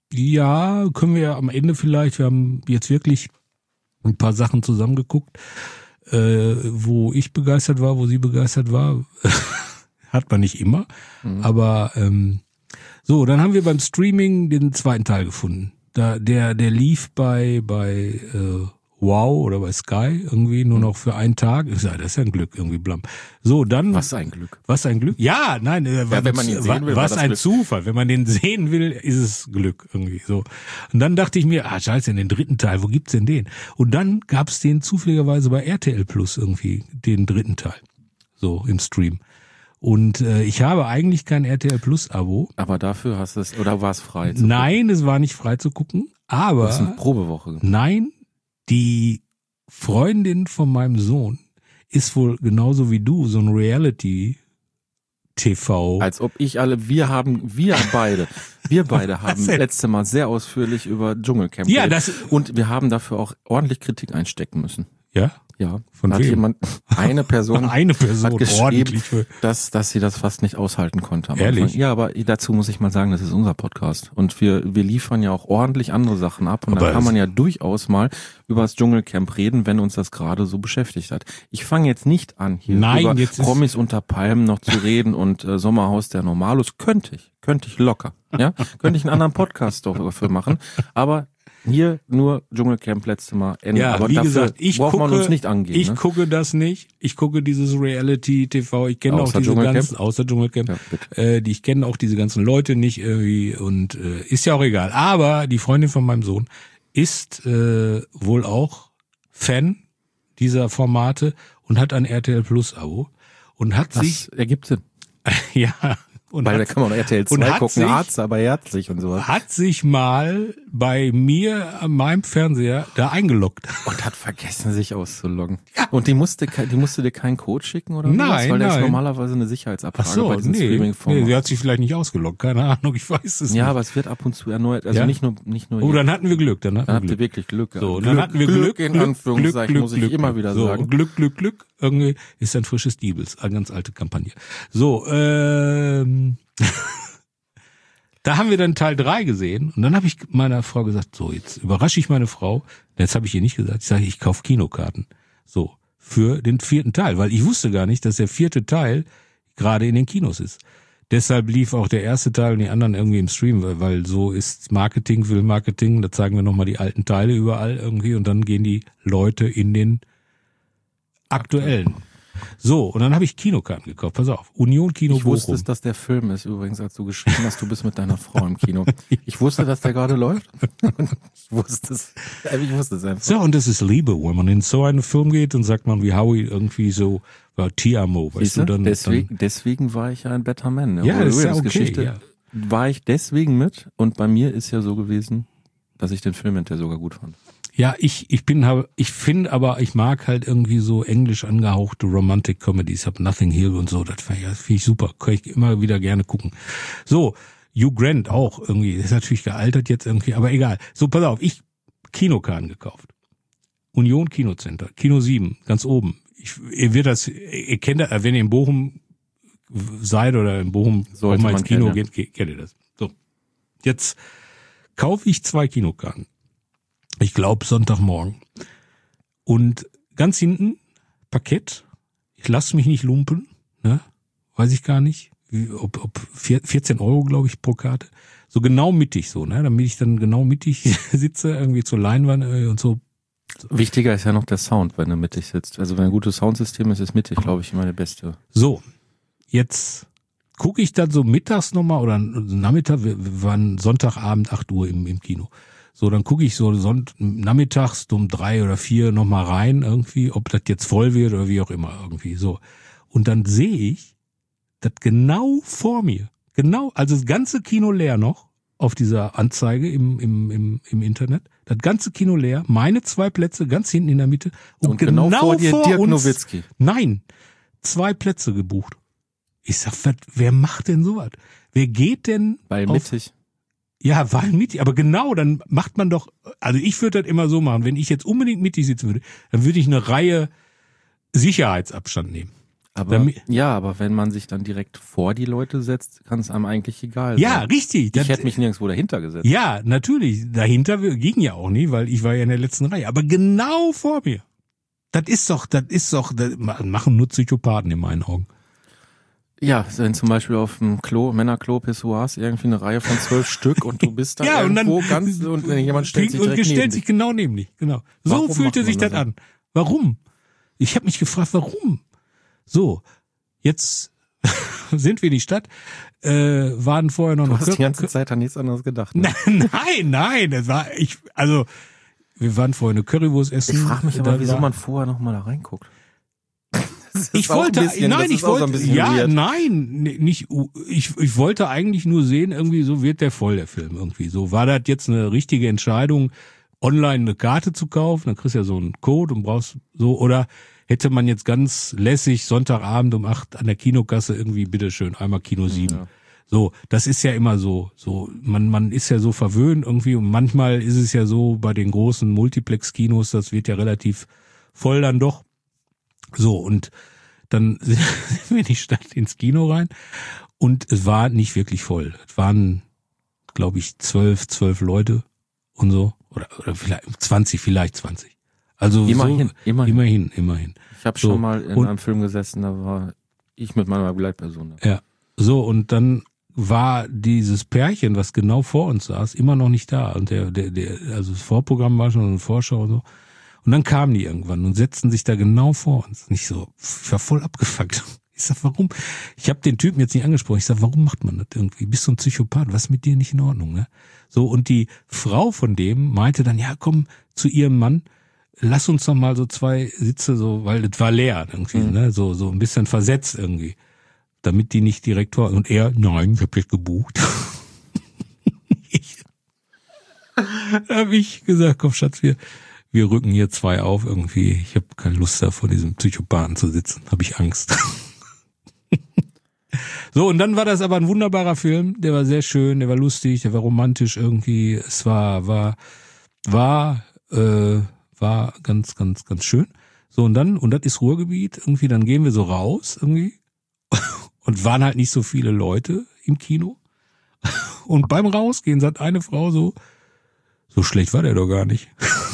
[SPEAKER 4] Ja, können wir ja am Ende vielleicht. Wir haben jetzt wirklich ein paar Sachen zusammengeguckt, äh, wo ich begeistert war, wo sie begeistert war. Hat man nicht immer. Mhm. Aber ähm, so, dann haben wir beim Streaming den zweiten Teil gefunden. Da, der, der lief bei, bei äh, Wow oder bei Sky irgendwie nur noch für einen Tag. Ich sage, das ist ja ein Glück, irgendwie blam. So, dann.
[SPEAKER 3] Was ein Glück.
[SPEAKER 4] Was ein Glück? Ja, nein, äh,
[SPEAKER 3] ja, wenn man ihn sehen will,
[SPEAKER 4] was
[SPEAKER 3] war das
[SPEAKER 4] ein
[SPEAKER 3] Glück.
[SPEAKER 4] Zufall. Wenn man den sehen will, ist es Glück irgendwie so. Und dann dachte ich mir, ah, scheiße, den dritten Teil, wo gibt's denn den? Und dann gab's den zufälligerweise bei R T L Plus irgendwie, den dritten Teil. So, im Stream. Und äh, ich habe eigentlich kein R T L Plus Abo.
[SPEAKER 3] Aber dafür hast du es, oder war es frei?
[SPEAKER 4] Zu Nein, gucken? Es war nicht frei zu gucken, aber.
[SPEAKER 3] Das ist eine Probewoche.
[SPEAKER 4] Nein, die Freundin von meinem Sohn ist wohl genauso wie du so ein Reality-T V.
[SPEAKER 3] Als ob ich alle, wir haben, wir beide, wir beide haben letzte Mal sehr ausführlich über Dschungelcamp
[SPEAKER 4] Ja,
[SPEAKER 3] geredet.
[SPEAKER 4] das
[SPEAKER 3] Und wir haben dafür auch ordentlich Kritik einstecken müssen.
[SPEAKER 4] Ja?
[SPEAKER 3] Ja,
[SPEAKER 4] Von
[SPEAKER 3] hat
[SPEAKER 4] wem?
[SPEAKER 3] jemand, eine Person,
[SPEAKER 4] Eine Person
[SPEAKER 3] hat geschrieben,
[SPEAKER 4] ordentlich. Für,
[SPEAKER 3] dass, dass sie das fast nicht aushalten konnte. am
[SPEAKER 4] Ehrlich?
[SPEAKER 3] Anfang. Ja, aber dazu muss ich mal sagen, das ist unser Podcast. Und wir, wir liefern ja auch ordentlich andere Sachen ab. Und
[SPEAKER 4] Aber
[SPEAKER 3] da kann
[SPEAKER 4] es-
[SPEAKER 3] man ja durchaus mal über das Dschungelcamp reden, wenn uns das gerade so beschäftigt hat. Ich fange jetzt nicht an, hier
[SPEAKER 4] Nein,
[SPEAKER 3] über
[SPEAKER 4] jetzt ist-
[SPEAKER 3] Promis unter Palmen noch zu reden und äh, Sommerhaus der Normalos. Könnte ich, könnte ich locker. Ja, könnte ich einen anderen Podcast dafür machen. Aber hier nur Dschungelcamp letzte Mal Ende.
[SPEAKER 4] Ja,
[SPEAKER 3] aber
[SPEAKER 4] wie
[SPEAKER 3] dafür
[SPEAKER 4] gesagt, ich
[SPEAKER 3] braucht
[SPEAKER 4] gucke,
[SPEAKER 3] man uns nicht angehen.
[SPEAKER 4] ich
[SPEAKER 3] ne?
[SPEAKER 4] gucke das nicht. Ich gucke dieses Reality-T V. Ich kenne auch
[SPEAKER 3] Außer
[SPEAKER 4] diese
[SPEAKER 3] Dschungelcamp?
[SPEAKER 4] ganzen, außer Dschungelcamp,
[SPEAKER 3] Ja, bitte.
[SPEAKER 4] äh, die ich kenne auch diese ganzen Leute nicht irgendwie und äh, ist ja auch egal. Aber die Freundin von meinem Sohn ist äh, wohl auch Fan dieser Formate und hat ein R T L Plus Abo und hat sich
[SPEAKER 3] Das ergibt Sinn.
[SPEAKER 4] ja und
[SPEAKER 3] Weil da
[SPEAKER 4] hat,
[SPEAKER 3] kann man auch R T L
[SPEAKER 4] und
[SPEAKER 3] zwei
[SPEAKER 4] hat
[SPEAKER 3] gucken,
[SPEAKER 4] sich-
[SPEAKER 3] Arzt, aber herzlich und sowas.
[SPEAKER 4] hat sich mal bei mir an meinem Fernseher da eingeloggt.
[SPEAKER 3] Und hat vergessen, sich auszuloggen. Und die musste, ke- die musste dir keinen Code schicken oder
[SPEAKER 4] Nein,
[SPEAKER 3] sowas? Weil das ist
[SPEAKER 4] nein.
[SPEAKER 3] normalerweise eine
[SPEAKER 4] Ach
[SPEAKER 3] Sicherheitsabfrage
[SPEAKER 4] so,
[SPEAKER 3] bei diesen
[SPEAKER 4] nee, nee,
[SPEAKER 3] Streaming-Formaten.
[SPEAKER 4] sie hat sich vielleicht nicht ausgeloggt, keine Ahnung, ich weiß es
[SPEAKER 3] Ja,
[SPEAKER 4] nicht.
[SPEAKER 3] aber es wird ab und zu erneuert. Also
[SPEAKER 4] Ja?
[SPEAKER 3] nicht nur, nicht nur.
[SPEAKER 4] Oh, dann hatten wir Glück, dann hatten
[SPEAKER 3] dann
[SPEAKER 4] wir
[SPEAKER 3] habt ihr
[SPEAKER 4] Glück.
[SPEAKER 3] wirklich Glück.
[SPEAKER 4] So,
[SPEAKER 3] gehabt.
[SPEAKER 4] dann hatten wir Glück,
[SPEAKER 3] in
[SPEAKER 4] Glück,
[SPEAKER 3] Anführungszeichen,
[SPEAKER 4] Glück,
[SPEAKER 3] muss ich
[SPEAKER 4] Glück,
[SPEAKER 3] immer
[SPEAKER 4] Glück.
[SPEAKER 3] wieder
[SPEAKER 4] so,
[SPEAKER 3] sagen.
[SPEAKER 4] Glück, Glück, Glück, irgendwie ist ein frisches Diebels, eine ganz alte Kampagne. So, ähm, da haben wir dann Teil drei gesehen und dann habe ich meiner Frau gesagt, so, jetzt überrasche ich meine Frau, jetzt habe ich ihr nicht gesagt, ich sage, ich kaufe Kinokarten. So, für den vierten Teil, weil ich wusste gar nicht, dass der vierte Teil gerade in den Kinos ist. Deshalb lief auch der erste Teil und die anderen irgendwie im Stream, weil, weil so ist Marketing, will Marketing, da zeigen wir nochmal die alten Teile überall irgendwie und dann gehen die Leute in den aktuellen. So, und dann habe ich Kinokarten gekauft, pass auf, Union Kino
[SPEAKER 3] Ich wusste
[SPEAKER 4] Bochum.
[SPEAKER 3] es, dass der Film ist, übrigens, als du geschrieben hast, du bist mit deiner Frau im Kino. Ich wusste, dass der gerade läuft. Ich wusste es. Ich wusste es einfach.
[SPEAKER 4] So, und das ist Liebe, wenn man in so einen Film geht und sagt man wie Howie irgendwie so, war Ti amo, weißt
[SPEAKER 3] Siehste?
[SPEAKER 4] du, dann,
[SPEAKER 3] deswegen,
[SPEAKER 4] dann
[SPEAKER 3] deswegen war ich ja ein Better Man. Ne?
[SPEAKER 4] Ja,
[SPEAKER 3] Robbie
[SPEAKER 4] das ist ja
[SPEAKER 3] Williams
[SPEAKER 4] okay,
[SPEAKER 3] Geschichte
[SPEAKER 4] ja.
[SPEAKER 3] war ich deswegen mit und bei mir ist ja so gewesen, dass ich den Film hinterher sogar gut fand.
[SPEAKER 4] Ja, ich ich bin hab- ich finde aber ich mag halt irgendwie so englisch angehauchte Romantic Comedies, hab Nothing Hill und so, das finde ich, find ich super, kann ich immer wieder gerne gucken. So, Hugh Grant auch irgendwie, ist natürlich gealtert jetzt irgendwie, aber egal. So, pass auf, ich Kinokarten gekauft. Union Kinocenter, Kino sieben, ganz oben. Ich, ihr wird das, ihr kennt das, wenn ihr in Bochum seid oder in Bochum
[SPEAKER 3] Sollte
[SPEAKER 4] auch mal
[SPEAKER 3] man
[SPEAKER 4] ins Kino
[SPEAKER 3] kennen, ja.
[SPEAKER 4] geht, geht, kennt ihr das. So, jetzt kaufe ich zwei Kinokarten. Ich glaube Sonntagmorgen. Und ganz hinten, Parkett, ich lasse mich nicht lumpen, ne? Weiß ich gar nicht, wie, ob, ob vierzehn Euro, glaube ich, pro Karte. So genau mittig so, ne? Damit ich dann genau mittig sitze, irgendwie zur Leinwand äh, und so.
[SPEAKER 3] Wichtiger ist ja noch der Sound, wenn du mittig sitzt. Also wenn ein gutes Soundsystem ist, ist mittig, glaube ich, immer der beste.
[SPEAKER 4] So, jetzt gucke ich dann so mittags nochmal oder Nachmittag, wir, wir waren Sonntagabend acht Uhr im, im Kino. So, dann gucke ich so Sonnt- nachmittags um drei oder vier nochmal rein irgendwie, ob das jetzt voll wird oder wie auch immer irgendwie so. Und dann sehe ich, dass genau vor mir, genau, also das ganze Kino leer noch auf dieser Anzeige im, im, im, im Internet, das ganze Kino leer, meine zwei Plätze ganz hinten in der Mitte und,
[SPEAKER 3] Und genau vor dir Dirk
[SPEAKER 4] uns,
[SPEAKER 3] Nowitzki.
[SPEAKER 4] Nein, zwei Plätze gebucht. Ich sag, was, wer macht denn sowas? Wer geht denn
[SPEAKER 3] Weil
[SPEAKER 4] auf,
[SPEAKER 3] mittig.
[SPEAKER 4] Ja, weil mittig, aber genau, dann macht man doch, also ich würde das immer so machen, wenn ich jetzt unbedingt mittig sitzen würde, dann würde ich eine Reihe Sicherheitsabstand nehmen.
[SPEAKER 3] Aber,
[SPEAKER 4] Damit-
[SPEAKER 3] ja, aber wenn man sich dann direkt vor die Leute setzt, kann es einem eigentlich egal sein.
[SPEAKER 4] Ja, richtig. Das,
[SPEAKER 3] Ich hätte mich nirgendwo dahinter gesetzt.
[SPEAKER 4] ja, natürlich. Dahinter ging ja auch nie, weil ich war ja in der letzten Reihe. Aber genau vor mir. Das ist doch, das ist doch, das machen nur Psychopathen in meinen Augen.
[SPEAKER 3] Ja, wenn zum Beispiel auf dem Klo, Männerklo, Pissoirs, irgendwie eine Reihe von zwölf Stück und du bist da
[SPEAKER 4] Ja, und dann
[SPEAKER 3] irgendwo ganz, und jemand stellt sich
[SPEAKER 4] und
[SPEAKER 3] direkt
[SPEAKER 4] stellt
[SPEAKER 3] neben
[SPEAKER 4] sich
[SPEAKER 3] dich.
[SPEAKER 4] genau neben dich. Genau. So
[SPEAKER 3] Warum
[SPEAKER 4] fühlte
[SPEAKER 3] macht
[SPEAKER 4] sich
[SPEAKER 3] man
[SPEAKER 4] das
[SPEAKER 3] das
[SPEAKER 4] an. Warum? Ich habe mich gefragt, warum? So, jetzt sind wir in die Stadt, äh, waren vorher noch
[SPEAKER 3] Du
[SPEAKER 4] eine
[SPEAKER 3] hast die ganze Zeit an nichts anderes gedacht. Ne?
[SPEAKER 4] Nein, nein, das war ich, also wir waren vorher eine Currywurst essen.
[SPEAKER 3] Ich frage mich aber,
[SPEAKER 4] Dann
[SPEAKER 3] wieso
[SPEAKER 4] war-
[SPEAKER 3] man vorher noch mal da reinguckt. Das ist
[SPEAKER 4] Ich
[SPEAKER 3] auch ein
[SPEAKER 4] wollte,
[SPEAKER 3] bisschen-
[SPEAKER 4] nein,
[SPEAKER 3] das
[SPEAKER 4] ich
[SPEAKER 3] ist auch so
[SPEAKER 4] wollte,
[SPEAKER 3] ein bisschen
[SPEAKER 4] ja,
[SPEAKER 3] weird.
[SPEAKER 4] nein, n- nicht, ich, ich wollte eigentlich nur sehen, irgendwie so wird der voll, der Film irgendwie. So war das jetzt eine richtige Entscheidung, online eine Karte zu kaufen, dann kriegst du ja so einen Code und brauchst so, oder hätte man jetzt ganz lässig Sonntagabend um acht an der Kinokasse irgendwie, bitteschön, einmal Kino sieben. Ja. So, das ist ja immer so, so, man, man ist ja so verwöhnt irgendwie und manchmal ist es ja so bei den großen Multiplex-Kinos, das wird ja relativ voll dann doch. So, und dann sind wir die Stadt ins Kino rein und es war nicht wirklich voll. Es waren, glaube ich, zwölf, zwölf Leute und so. Oder, oder vielleicht zwanzig, vielleicht zwanzig. Also
[SPEAKER 3] immerhin,
[SPEAKER 4] so,
[SPEAKER 3] immerhin,
[SPEAKER 4] immerhin, immerhin.
[SPEAKER 3] Ich habe
[SPEAKER 4] so,
[SPEAKER 3] schon mal in einem Film gesessen, da war ich mit meiner Begleitperson.
[SPEAKER 4] Ja, so und dann war dieses Pärchen, was genau vor uns saß, immer noch nicht da. Und der, der, der, also das Vorprogramm war schon eine Vorschau und so. Und dann kamen die irgendwann und setzten sich da genau vor uns. Nicht so, ich war voll abgefuckt. Ich sag, warum? Ich habe den Typen jetzt nicht angesprochen. Ich sag, warum macht man das irgendwie? Bist du ein Psychopath? Was ist mit dir nicht in Ordnung, ne? So, und die Frau von dem meinte dann, ja, komm zu ihrem Mann, lass uns doch mal so zwei Sitze so, weil das war leer irgendwie, mhm. ne? So, so ein bisschen versetzt irgendwie. Damit die nicht direkt vor. Und er, nein, ich hab dich gebucht. ich, da hab ich gesagt, komm Schatz, wir, wir rücken hier zwei auf irgendwie. Ich habe keine Lust da vor diesem Psychopathen zu sitzen. Hab ich Angst. So, und dann war das aber ein wunderbarer Film. Der war sehr schön, der war lustig, der war romantisch irgendwie. Es war, war, war, äh, war ganz, ganz, ganz schön. So, und dann, und das ist Ruhrgebiet irgendwie, dann gehen wir so raus irgendwie. Und waren halt nicht so viele Leute im Kino. Und beim Rausgehen sagt eine Frau so, so schlecht war der doch gar nicht.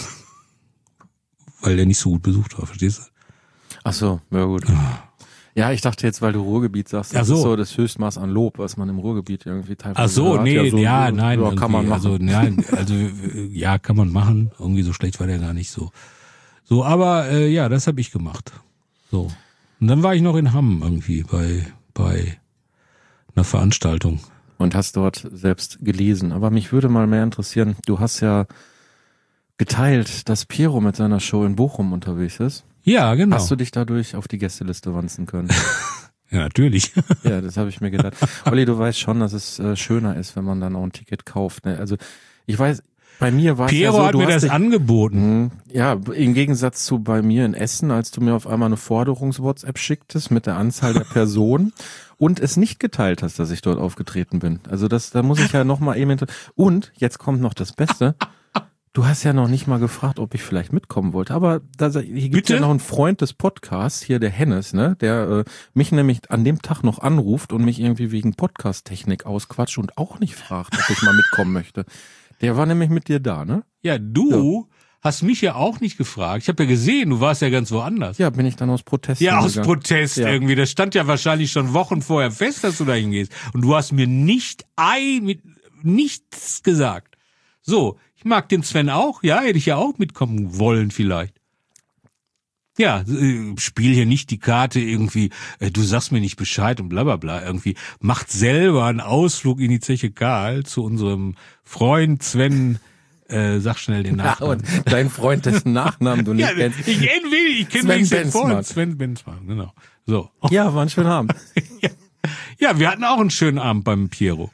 [SPEAKER 4] Weil der nicht so gut besucht war, verstehst du?
[SPEAKER 3] Ach so, ja gut. Ja, ich dachte jetzt, weil du Ruhrgebiet sagst, das
[SPEAKER 4] Ach so.
[SPEAKER 3] ist so das Höchstmaß an Lob, was man im Ruhrgebiet irgendwie teilweise
[SPEAKER 4] Ach so,
[SPEAKER 3] hat.
[SPEAKER 4] nee,
[SPEAKER 3] ja, so,
[SPEAKER 4] ja,
[SPEAKER 3] so,
[SPEAKER 4] nein.
[SPEAKER 3] Ja, kann man machen.
[SPEAKER 4] Also, nein, also, ja, kann man machen. Irgendwie so schlecht war der gar nicht so. So, aber, äh, ja, das habe ich gemacht. So. Und dann war ich noch in Hamm irgendwie bei, bei einer Veranstaltung.
[SPEAKER 3] Und hast dort selbst gelesen. Aber mich würde mal mehr interessieren, du hast ja geteilt, dass Piero mit seiner Show in Bochum unterwegs ist.
[SPEAKER 4] Ja, genau.
[SPEAKER 3] Hast du dich dadurch auf die Gästeliste wanzen können?
[SPEAKER 4] Ja, natürlich.
[SPEAKER 3] Ja, das habe ich mir gedacht. Olli, du weißt schon, dass es äh, schöner ist, wenn man dann auch ein Ticket kauft. Ne? Also ich weiß, bei mir war es ja
[SPEAKER 4] Piero
[SPEAKER 3] so,
[SPEAKER 4] hat
[SPEAKER 3] du
[SPEAKER 4] mir
[SPEAKER 3] hast
[SPEAKER 4] das
[SPEAKER 3] dich,
[SPEAKER 4] angeboten.
[SPEAKER 3] Ja, im Gegensatz zu bei mir in Essen, als du mir auf einmal eine Forderungs-WhatsApp schicktest mit der Anzahl der Personen und es nicht geteilt hast, dass ich dort aufgetreten bin. Also das, da muss ich ja nochmal eben... Und, jetzt kommt noch das Beste, du hast ja noch nicht mal gefragt, ob ich vielleicht mitkommen wollte, aber da, hier gibt
[SPEAKER 4] Bitte?
[SPEAKER 3] ja noch einen Freund des Podcasts, hier der Hennes, ne, der äh, mich nämlich an dem Tag noch anruft und mich irgendwie wegen Podcast-Technik ausquatscht und auch nicht fragt, ob ich mal mitkommen möchte. Der war nämlich mit dir da, ne?
[SPEAKER 4] Ja, du hast mich ja auch nicht gefragt. Ich habe ja gesehen, du warst ja ganz woanders.
[SPEAKER 3] Ja, bin ich dann aus Protest
[SPEAKER 4] Ja, aus
[SPEAKER 3] hingegangen.
[SPEAKER 4] Protest
[SPEAKER 3] Ja.
[SPEAKER 4] irgendwie. Das stand ja wahrscheinlich schon Wochen vorher fest, dass du da hingehst. Und du hast mir nicht ein, mit, nichts gesagt. So, ich mag den Sven auch. Ja, hätte ich ja auch mitkommen wollen vielleicht. Ja, äh, spiel hier nicht die Karte irgendwie, äh, du sagst mir nicht Bescheid und bla bla bla irgendwie. Macht selber einen Ausflug in die Zeche Karl zu unserem Freund Sven, äh, sag schnell den
[SPEAKER 3] Ja,
[SPEAKER 4] Nachnamen.
[SPEAKER 3] und dein Freund, dessen Nachnamen du nicht
[SPEAKER 4] Ja,
[SPEAKER 3] kennst.
[SPEAKER 4] ich kenne wenig, ich kenne
[SPEAKER 3] Sven
[SPEAKER 4] wenig den
[SPEAKER 3] Benzmann.
[SPEAKER 4] Freund. Sven Benzmann, genau. So.
[SPEAKER 3] Ja, war ein schöner Abend.
[SPEAKER 4] Ja, wir hatten auch einen schönen Abend beim Piero.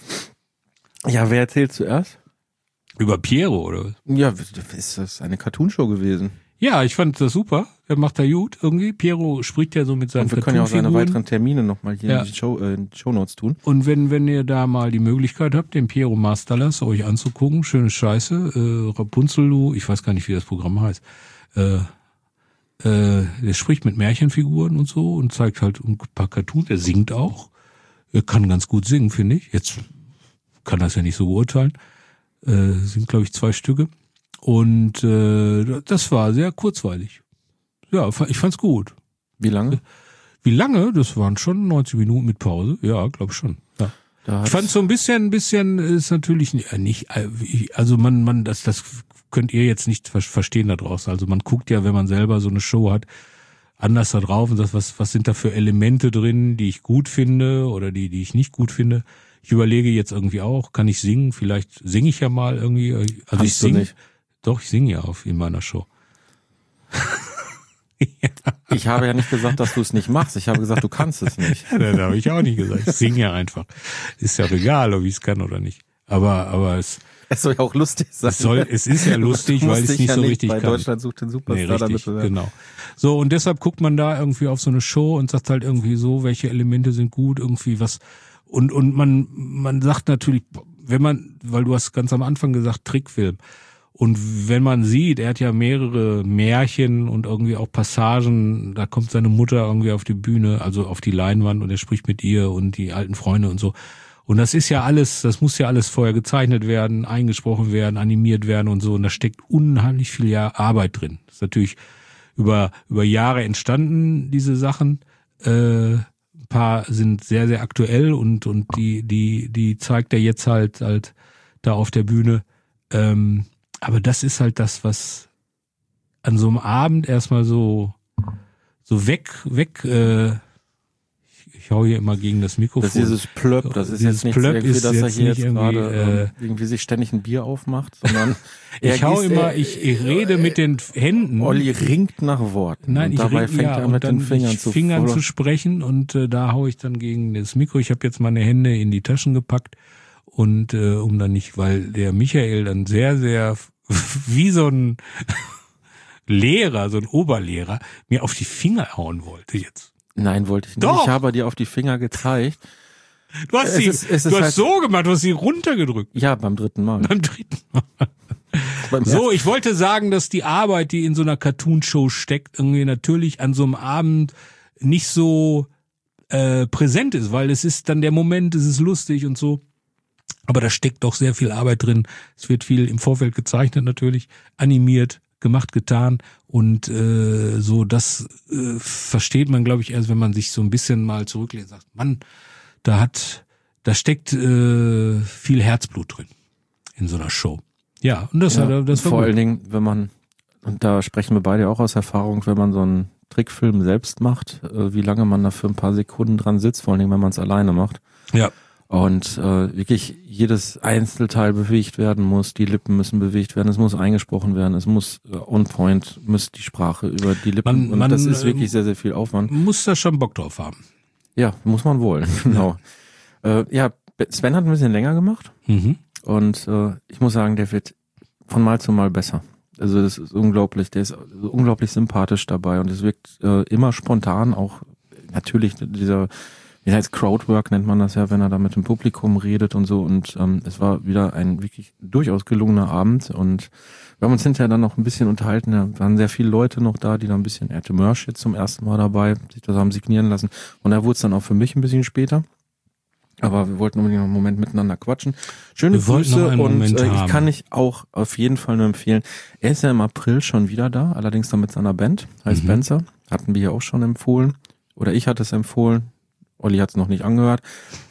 [SPEAKER 3] Ja, wer erzählt zuerst?
[SPEAKER 4] Über Piero, oder was?
[SPEAKER 3] Ja, ist das eine Cartoonshow gewesen?
[SPEAKER 4] Ja, ich fand das super. Er macht da gut irgendwie. Piero spricht ja so mit seinen
[SPEAKER 3] Und wir können ja auch seine
[SPEAKER 4] Cartoonfiguren.
[SPEAKER 3] weiteren Termine nochmal hier
[SPEAKER 4] Ja.
[SPEAKER 3] in die Show, äh, in die Shownotes tun.
[SPEAKER 4] Und wenn, wenn ihr da mal die Möglichkeit habt, den Piero Masterlass euch anzugucken, schöne Scheiße, äh, Rapunzel, ich weiß gar nicht, wie das Programm heißt, äh, äh, der spricht mit Märchenfiguren und so und zeigt halt ein paar Cartoons. Er singt auch. Er kann ganz gut singen, finde ich. Jetzt kann das ja nicht so beurteilen. Äh, sind, glaube ich, zwei Stücke. Und äh, das war sehr kurzweilig. Ja, ich fand's gut.
[SPEAKER 3] Wie lange?
[SPEAKER 4] Wie lange? Das waren schon neunzig Minuten mit Pause. Ja, glaube schon. Ja.
[SPEAKER 3] Da
[SPEAKER 4] Ich fand so ein bisschen, ein bisschen ist natürlich nicht, nicht also man, man, das, das könnt ihr jetzt nicht verstehen da draußen. Also man guckt ja, wenn man selber so eine Show hat, anders da drauf und sagt, was, was sind da für Elemente drin, die ich gut finde oder die, die ich nicht gut finde. Ich überlege jetzt irgendwie auch, kann ich singen? Vielleicht singe ich ja mal irgendwie. Also
[SPEAKER 3] Kannst
[SPEAKER 4] ich
[SPEAKER 3] du
[SPEAKER 4] singe.
[SPEAKER 3] nicht.
[SPEAKER 4] Doch, ich singe ja auf in meiner Show. Ja.
[SPEAKER 3] Ich habe ja nicht gesagt, dass du es nicht machst. Ich habe gesagt, du kannst es nicht.
[SPEAKER 4] Ja, das habe ich auch nicht gesagt. Ich singe ja einfach. Ist ja auch egal, ob ich es kann oder nicht. Aber, aber es,
[SPEAKER 3] Es soll ja auch lustig sein.
[SPEAKER 4] Es soll, es ist ja lustig, weil es nicht
[SPEAKER 3] ja
[SPEAKER 4] so
[SPEAKER 3] nicht
[SPEAKER 4] richtig
[SPEAKER 3] bei
[SPEAKER 4] kann.
[SPEAKER 3] Deutschland sucht den Superstar
[SPEAKER 4] Nee, richtig,
[SPEAKER 3] damit bewerben.
[SPEAKER 4] genau. So, und deshalb guckt man da irgendwie auf so eine Show und sagt halt irgendwie so, welche Elemente sind gut, irgendwie was. Und, und man, man sagt natürlich, wenn man, weil du hast ganz am Anfang gesagt, Trickfilm. Und wenn man sieht, er hat ja mehrere Märchen und irgendwie auch Passagen, da kommt seine Mutter irgendwie auf die Bühne, also auf die Leinwand und er spricht mit ihr und die alten Freunde und so. Und das ist ja alles, das muss ja alles vorher gezeichnet werden, eingesprochen werden, animiert werden und so. Und da steckt unheimlich viel Arbeit drin. Das ist natürlich über, über Jahre entstanden, diese Sachen. Äh, ein paar sind sehr, sehr aktuell und, und die, die, die zeigt er jetzt halt, halt da auf der Bühne. Ähm, aber das ist halt das, was an so einem Abend erstmal so, so weg, weg, äh, ich hau hier immer gegen das Mikrofon.
[SPEAKER 3] Das ist dieses Plöpp, das ist
[SPEAKER 4] Dieses
[SPEAKER 3] jetzt nicht
[SPEAKER 4] Plöpp
[SPEAKER 3] irgendwie,
[SPEAKER 4] ist
[SPEAKER 3] dass er
[SPEAKER 4] jetzt
[SPEAKER 3] hier
[SPEAKER 4] nicht
[SPEAKER 3] jetzt
[SPEAKER 4] irgendwie,
[SPEAKER 3] gerade
[SPEAKER 4] äh,
[SPEAKER 3] ähm, irgendwie sich ständig ein Bier aufmacht, sondern er
[SPEAKER 4] ich hau
[SPEAKER 3] gießt,
[SPEAKER 4] immer,
[SPEAKER 3] er,
[SPEAKER 4] ich, ich rede mit den Händen.
[SPEAKER 3] Olli ringt nach Worten.
[SPEAKER 4] Nein,
[SPEAKER 3] und
[SPEAKER 4] ich
[SPEAKER 3] dabei
[SPEAKER 4] ring,
[SPEAKER 3] fängt
[SPEAKER 4] ja,
[SPEAKER 3] er
[SPEAKER 4] und
[SPEAKER 3] mit
[SPEAKER 4] dann
[SPEAKER 3] den Fingern
[SPEAKER 4] ich
[SPEAKER 3] zu
[SPEAKER 4] Fingern
[SPEAKER 3] voller-
[SPEAKER 4] zu sprechen und äh, da hau ich dann gegen das Mikro. Ich habe jetzt meine Hände in die Taschen gepackt und äh, um dann nicht, weil der Michael dann sehr, sehr wie so ein Lehrer, so ein Oberlehrer, mir auf die Finger hauen wollte jetzt.
[SPEAKER 3] Nein, wollte ich nicht.
[SPEAKER 4] Doch.
[SPEAKER 3] Ich habe dir auf die Finger gezeigt.
[SPEAKER 4] Du hast
[SPEAKER 3] Es
[SPEAKER 4] sie,
[SPEAKER 3] ist- es ist
[SPEAKER 4] du hast
[SPEAKER 3] halt-
[SPEAKER 4] so gemacht, du hast sie runtergedrückt
[SPEAKER 3] Ja, beim dritten Mal.
[SPEAKER 4] beim dritten Mal.
[SPEAKER 3] Beim
[SPEAKER 4] So, ich wollte sagen, dass die Arbeit, die in so einer Cartoon-Show steckt, irgendwie natürlich an so einem Abend nicht so äh, präsent ist, weil es ist dann der Moment, es ist lustig und so. Aber da steckt doch sehr viel Arbeit drin. Es wird viel im Vorfeld gezeichnet natürlich, animiert, gemacht, getan und äh, so, das äh, versteht man, glaube ich, erst, wenn man sich so ein bisschen mal zurücklehnt und sagt, Mann, da hat, da steckt äh, viel Herzblut drin in so einer Show. Ja, und das
[SPEAKER 3] Ja,
[SPEAKER 4] hat er, das war
[SPEAKER 3] vor
[SPEAKER 4] gut.
[SPEAKER 3] allen Dingen, wenn man, und da sprechen wir beide auch aus Erfahrung, wenn man so einen Trickfilm selbst macht, äh, wie lange man da für ein paar Sekunden dran sitzt, vor allen Dingen, wenn man es alleine macht.
[SPEAKER 4] Ja.
[SPEAKER 3] Und äh, wirklich jedes Einzelteil bewegt werden muss, die Lippen müssen bewegt werden, es muss eingesprochen werden, es muss äh, on point, muss die Sprache über die Lippen.
[SPEAKER 4] Man-
[SPEAKER 3] und
[SPEAKER 4] man,
[SPEAKER 3] das ist wirklich
[SPEAKER 4] ähm,
[SPEAKER 3] sehr, sehr viel Aufwand.
[SPEAKER 4] Muss da schon Bock drauf haben.
[SPEAKER 3] Ja, muss man wollen, genau. Äh, ja, Sven hat ein bisschen länger gemacht
[SPEAKER 4] Mhm.
[SPEAKER 3] und äh, ich muss sagen, der wird von Mal zu Mal besser. Also das ist unglaublich, der ist unglaublich sympathisch dabei und es wirkt äh, immer spontan, auch natürlich dieser, wie heißt Crowdwork nennt man das ja, wenn er da mit dem Publikum redet und so und ähm, es war wieder ein wirklich durchaus gelungener Abend und wir haben uns hinterher dann noch ein bisschen unterhalten, da waren sehr viele Leute noch da, die da ein bisschen, er hatte Merch jetzt zum ersten Mal dabei, sich das haben signieren lassen und da wurde es dann auch für mich ein bisschen später. Aber wir wollten unbedingt noch einen Moment miteinander quatschen. Schöne
[SPEAKER 4] Wir wollten
[SPEAKER 3] Grüße
[SPEAKER 4] noch einen
[SPEAKER 3] und
[SPEAKER 4] Moment
[SPEAKER 3] äh, ich
[SPEAKER 4] haben.
[SPEAKER 3] kann ich auch auf jeden Fall nur empfehlen. Er ist ja im April schon wieder da, allerdings dann mit seiner Band, heißt
[SPEAKER 4] Mhm.
[SPEAKER 3] Spencer. Hatten wir ja auch schon empfohlen. Oder ich hatte es empfohlen. Olli hat es noch nicht angehört.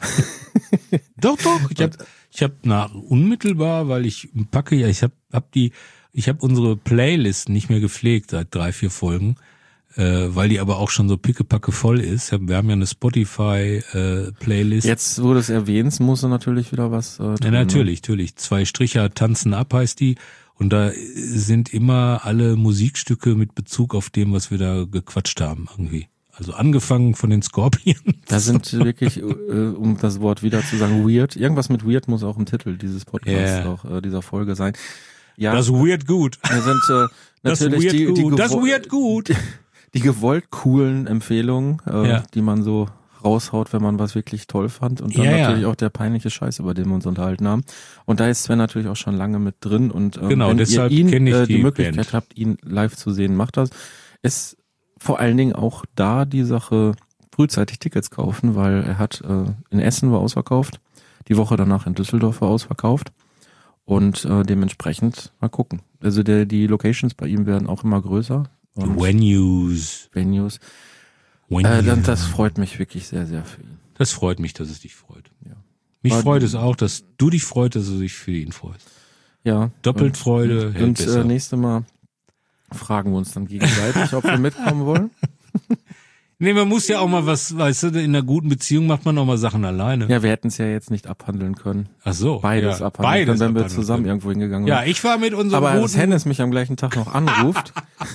[SPEAKER 4] Doch, doch. Ich habe ich hab nach unmittelbar, weil ich packe ja, ich habe hab die, ich habe unsere Playlist nicht mehr gepflegt seit drei, vier Folgen, äh, weil die aber auch schon so pickepacke voll ist. Wir haben ja eine Spotify äh, Playlist.
[SPEAKER 3] Jetzt, wo du es erwähnst, musst du natürlich wieder was äh,
[SPEAKER 4] Ja,
[SPEAKER 3] tun, ne?
[SPEAKER 4] natürlich, natürlich. Zwei Stricher tanzen ab heißt die. Und da sind immer alle Musikstücke mit Bezug auf dem, was wir da gequatscht haben irgendwie. Also angefangen von den Scorpions.
[SPEAKER 3] Da sind wirklich, äh, um das Wort wieder zu sagen, weird. Irgendwas mit weird muss auch im Titel dieses Podcasts,
[SPEAKER 4] Ja.
[SPEAKER 3] auch äh, dieser Folge sein. Ja,
[SPEAKER 4] Das weird gut.
[SPEAKER 3] wir sind äh,
[SPEAKER 4] Das
[SPEAKER 3] natürlich
[SPEAKER 4] weird
[SPEAKER 3] die, die,
[SPEAKER 4] gut. Das
[SPEAKER 3] gewo-
[SPEAKER 4] weird gut.
[SPEAKER 3] die gewollt coolen Empfehlungen, äh,
[SPEAKER 4] Ja.
[SPEAKER 3] die man so raushaut, wenn man was wirklich toll fand. Und dann
[SPEAKER 4] Ja, ja.
[SPEAKER 3] natürlich auch der peinliche Scheiß, über den wir uns unterhalten haben. Und da ist Sven natürlich auch schon lange mit drin. Und ähm,
[SPEAKER 4] Genau,
[SPEAKER 3] wenn
[SPEAKER 4] deshalb
[SPEAKER 3] ihr ihn
[SPEAKER 4] kenn ich
[SPEAKER 3] äh, die,
[SPEAKER 4] die
[SPEAKER 3] Möglichkeit
[SPEAKER 4] Band.
[SPEAKER 3] habt, ihn live zu sehen, macht das. Ist vor allen Dingen auch da die Sache, frühzeitig Tickets kaufen, weil er hat äh, in Essen war ausverkauft, die Woche danach in Düsseldorf war ausverkauft. Und äh, dementsprechend mal gucken. Also der, die Locations bei ihm werden auch immer größer. Und
[SPEAKER 4] Venues.
[SPEAKER 3] Venues.
[SPEAKER 4] Venues.
[SPEAKER 3] Äh, dann, das freut mich wirklich sehr, sehr für ihn.
[SPEAKER 4] Das freut mich, dass es dich freut.
[SPEAKER 3] Ja.
[SPEAKER 4] Mich
[SPEAKER 3] War-
[SPEAKER 4] freut es auch, dass du dich freut, dass du dich für ihn freust.
[SPEAKER 3] Ja.
[SPEAKER 4] Doppelt
[SPEAKER 3] und,
[SPEAKER 4] Freude hält
[SPEAKER 3] Und
[SPEAKER 4] besser.
[SPEAKER 3] äh, nächste Mal fragen wir uns dann gegenseitig, ob wir mitkommen wollen.
[SPEAKER 4] Nee, man muss ja auch mal was, weißt du, in einer guten Beziehung macht man auch mal Sachen alleine.
[SPEAKER 3] Ja, wir hätten es ja jetzt nicht abhandeln können.
[SPEAKER 4] Ach so.
[SPEAKER 3] Beides
[SPEAKER 4] ja,
[SPEAKER 3] abhandeln
[SPEAKER 4] beides
[SPEAKER 3] können, wenn wir
[SPEAKER 4] abhandeln
[SPEAKER 3] zusammen
[SPEAKER 4] können.
[SPEAKER 3] irgendwo hingegangen
[SPEAKER 4] Ja,
[SPEAKER 3] wären.
[SPEAKER 4] ich war mit unserem
[SPEAKER 3] Aber als
[SPEAKER 4] guten...
[SPEAKER 3] Hennes mich am gleichen Tag noch anruft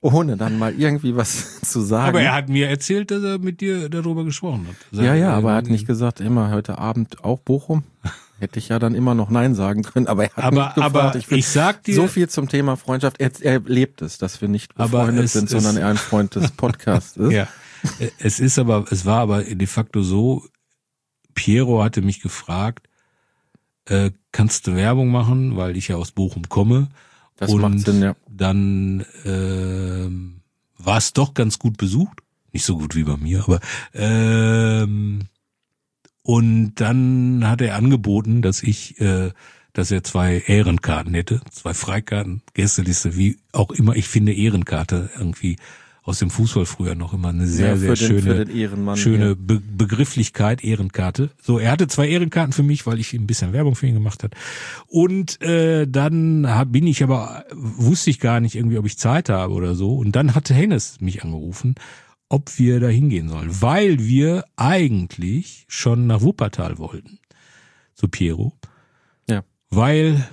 [SPEAKER 3] ohne dann mal irgendwie was zu sagen.
[SPEAKER 4] Aber er hat mir erzählt, dass er mit dir darüber gesprochen hat. Dass
[SPEAKER 3] ja,
[SPEAKER 4] er,
[SPEAKER 3] ja, aber er
[SPEAKER 4] äh,
[SPEAKER 3] hat nicht gesagt, immer heute Abend auch Bochum. Hätte ich ja dann immer noch Nein sagen können, aber er hat
[SPEAKER 4] Aber,
[SPEAKER 3] nicht gefragt.
[SPEAKER 4] aber
[SPEAKER 3] ich, find,
[SPEAKER 4] ich sag dir,
[SPEAKER 3] so viel zum Thema Freundschaft. Er, er lebt es, dass wir nicht
[SPEAKER 4] Aber
[SPEAKER 3] befreundet
[SPEAKER 4] es
[SPEAKER 3] sind,
[SPEAKER 4] ist-
[SPEAKER 3] sondern er ein Freund des Podcasts ist.
[SPEAKER 4] ja, es ist aber, es war aber de facto so, Piero hatte mich gefragt, äh, kannst du Werbung machen, weil ich ja aus Bochum komme.
[SPEAKER 3] Das
[SPEAKER 4] und
[SPEAKER 3] macht Sinn, ja.
[SPEAKER 4] dann ähm, war es doch ganz gut besucht. Nicht so gut wie bei mir, aber ähm, und dann hat er angeboten, dass ich, äh, dass er zwei Ehrenkarten hätte, zwei Freikarten, Gästeliste, wie auch immer. Ich finde Ehrenkarte irgendwie aus dem Fußball früher noch immer eine sehr,
[SPEAKER 3] Ja,
[SPEAKER 4] sehr
[SPEAKER 3] für den-
[SPEAKER 4] schöne,
[SPEAKER 3] für den Ehrenmann,
[SPEAKER 4] schöne
[SPEAKER 3] ja.
[SPEAKER 4] Be- Begrifflichkeit, Ehrenkarte. So, er hatte zwei Ehrenkarten für mich, weil ich ein bisschen Werbung für ihn gemacht hat. Und äh, dann hab, bin ich aber, wusste ich gar nicht irgendwie, ob ich Zeit habe oder so. Und dann hatte Hennes mich angerufen, ob wir da hingehen sollen, weil wir eigentlich schon nach Wuppertal wollten, zu Piero.
[SPEAKER 3] Ja.
[SPEAKER 4] Weil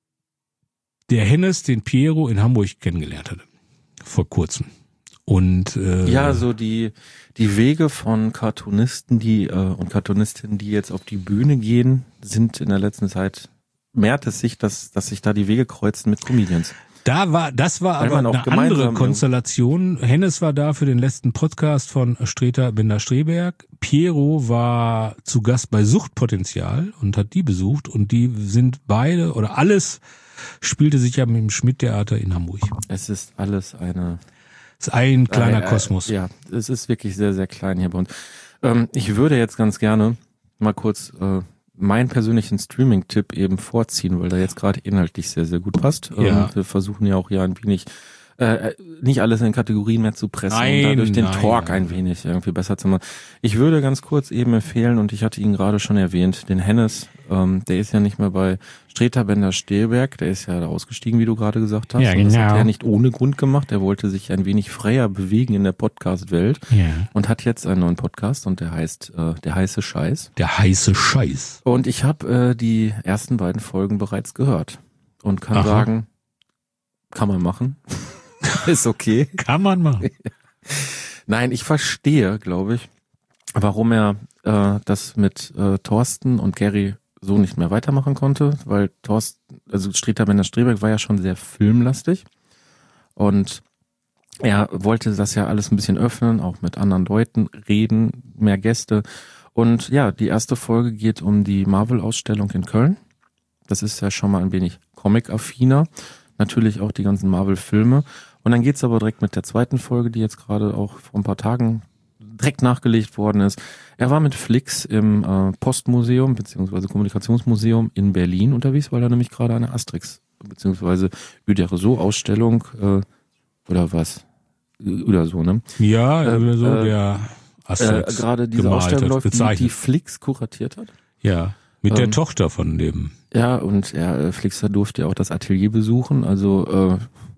[SPEAKER 4] der Hennes den Piero in Hamburg kennengelernt hatte, vor kurzem. Und äh,
[SPEAKER 3] Ja, so die die Wege von Cartoonisten, die äh, und Cartoonistinnen, die jetzt auf die Bühne gehen, sind in der letzten Zeit mehrt es sich, dass dass sich da die Wege kreuzen mit Comedians.
[SPEAKER 4] Da war, das war
[SPEAKER 3] Weil
[SPEAKER 4] aber
[SPEAKER 3] man auch
[SPEAKER 4] eine
[SPEAKER 3] gemeinsam
[SPEAKER 4] andere Konstellation. Hennes war da für den letzten Podcast von Streter Binder-Streberg. Piero war zu Gast bei Suchtpotenzial und hat die besucht. Und die sind beide, oder alles spielte sich ja mit dem Schmidt-Theater in Hamburg.
[SPEAKER 3] Es ist alles eine
[SPEAKER 4] Das ist ein kleiner
[SPEAKER 3] äh,
[SPEAKER 4] Kosmos.
[SPEAKER 3] Ja, es ist wirklich sehr sehr klein hier bei uns. Ähm, ich würde jetzt ganz gerne mal kurz äh, meinen persönlichen Streaming-Tipp eben vorziehen, weil der jetzt gerade inhaltlich sehr, sehr gut passt.
[SPEAKER 4] Ja.
[SPEAKER 3] Ähm, wir versuchen ja auch ja ein wenig, äh, nicht alles in Kategorien mehr zu pressen
[SPEAKER 4] Nein,
[SPEAKER 3] und dadurch den
[SPEAKER 4] nein,
[SPEAKER 3] Talk
[SPEAKER 4] nein.
[SPEAKER 3] ein wenig irgendwie besser zu machen. Ich würde ganz kurz eben empfehlen, und ich hatte ihn gerade schon erwähnt, den Hennes, ähm, der ist ja nicht mehr bei Streter Bender-Streberg, der ist ja da ausgestiegen, wie du gerade gesagt hast.
[SPEAKER 4] Ja,
[SPEAKER 3] Und das hat
[SPEAKER 4] genau.
[SPEAKER 3] er nicht ohne Grund gemacht. Er wollte sich ein wenig freier bewegen in der Podcast-Welt
[SPEAKER 4] Ja.
[SPEAKER 3] und hat jetzt einen neuen Podcast und der heißt äh, Der heiße Scheiß.
[SPEAKER 4] Der heiße Scheiß.
[SPEAKER 3] Und ich habe äh, die ersten beiden Folgen bereits gehört und kann
[SPEAKER 4] Aha.
[SPEAKER 3] sagen, kann man machen. Ist okay.
[SPEAKER 4] Kann man machen.
[SPEAKER 3] Nein, ich verstehe, glaube ich, warum er äh, das mit äh, Thorsten und Gary so nicht mehr weitermachen konnte, weil Thorsten, also Streter Bender-Streberg war ja schon sehr filmlastig und er wollte das ja alles ein bisschen öffnen, auch mit anderen Leuten reden, mehr Gäste. Und ja, die erste Folge geht um die Marvel-Ausstellung in Köln. Das ist ja schon mal ein wenig Comic-affiner. Natürlich auch die ganzen Marvel-Filme. Und dann geht's aber direkt mit der zweiten Folge, die jetzt gerade auch vor ein paar Tagen direkt nachgelegt worden ist. Er war mit Flix im äh, Postmuseum beziehungsweise Kommunikationsmuseum in Berlin unterwegs, weil da nämlich gerade eine Asterix beziehungsweise Uderzo-Ausstellung äh, oder was? Oder so, ne?
[SPEAKER 4] Ja,
[SPEAKER 3] Ähm,
[SPEAKER 4] oder so,
[SPEAKER 3] äh,
[SPEAKER 4] der
[SPEAKER 3] Äh,
[SPEAKER 4] Asterix
[SPEAKER 3] gerade diese
[SPEAKER 4] gemalt
[SPEAKER 3] Ausstellung
[SPEAKER 4] hat,
[SPEAKER 3] läuft, die, die
[SPEAKER 4] bezeichnet.
[SPEAKER 3] Flix kuratiert hat.
[SPEAKER 4] Ja, mit der
[SPEAKER 3] Ähm,
[SPEAKER 4] Tochter von dem.
[SPEAKER 3] Ja, und ja, äh, Flixer durfte ja auch das Atelier besuchen, also äh,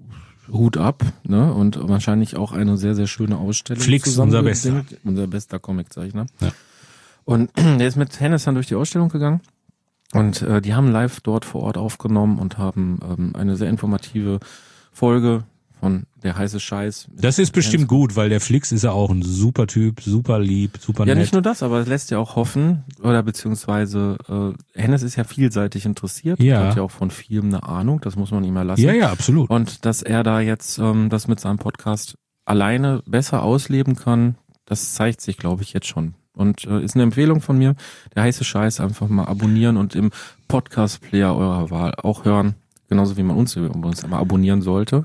[SPEAKER 3] Hut ab, ne? Und wahrscheinlich auch eine sehr, sehr schöne Ausstellung.
[SPEAKER 4] Flix, unser Bester.
[SPEAKER 3] Unser bester Comiczeichner.
[SPEAKER 4] Ja.
[SPEAKER 3] Und der ist mit Hennes dann durch die Ausstellung gegangen und äh, die haben live dort vor Ort aufgenommen und haben ähm, eine sehr informative Folge von Der heiße Scheiß.
[SPEAKER 4] Das ist bestimmt gut, weil der Flix ist ja auch ein super Typ, super lieb, super
[SPEAKER 3] Ja,
[SPEAKER 4] nett.
[SPEAKER 3] nicht nur das, aber es lässt ja auch hoffen, oder beziehungsweise äh, Hennes ist ja vielseitig interessiert,
[SPEAKER 4] Ja.
[SPEAKER 3] hat ja auch von vielem eine Ahnung, das muss man ihm erlassen.
[SPEAKER 4] ja, ja, absolut.
[SPEAKER 3] Und dass er da jetzt ähm, das mit seinem Podcast alleine besser ausleben kann, das zeigt sich, glaube ich, jetzt schon. Und äh, ist eine Empfehlung von mir, der heiße Scheiß, einfach mal abonnieren und im Podcast-Player eurer Wahl auch hören, genauso wie man uns, uns immer abonnieren sollte.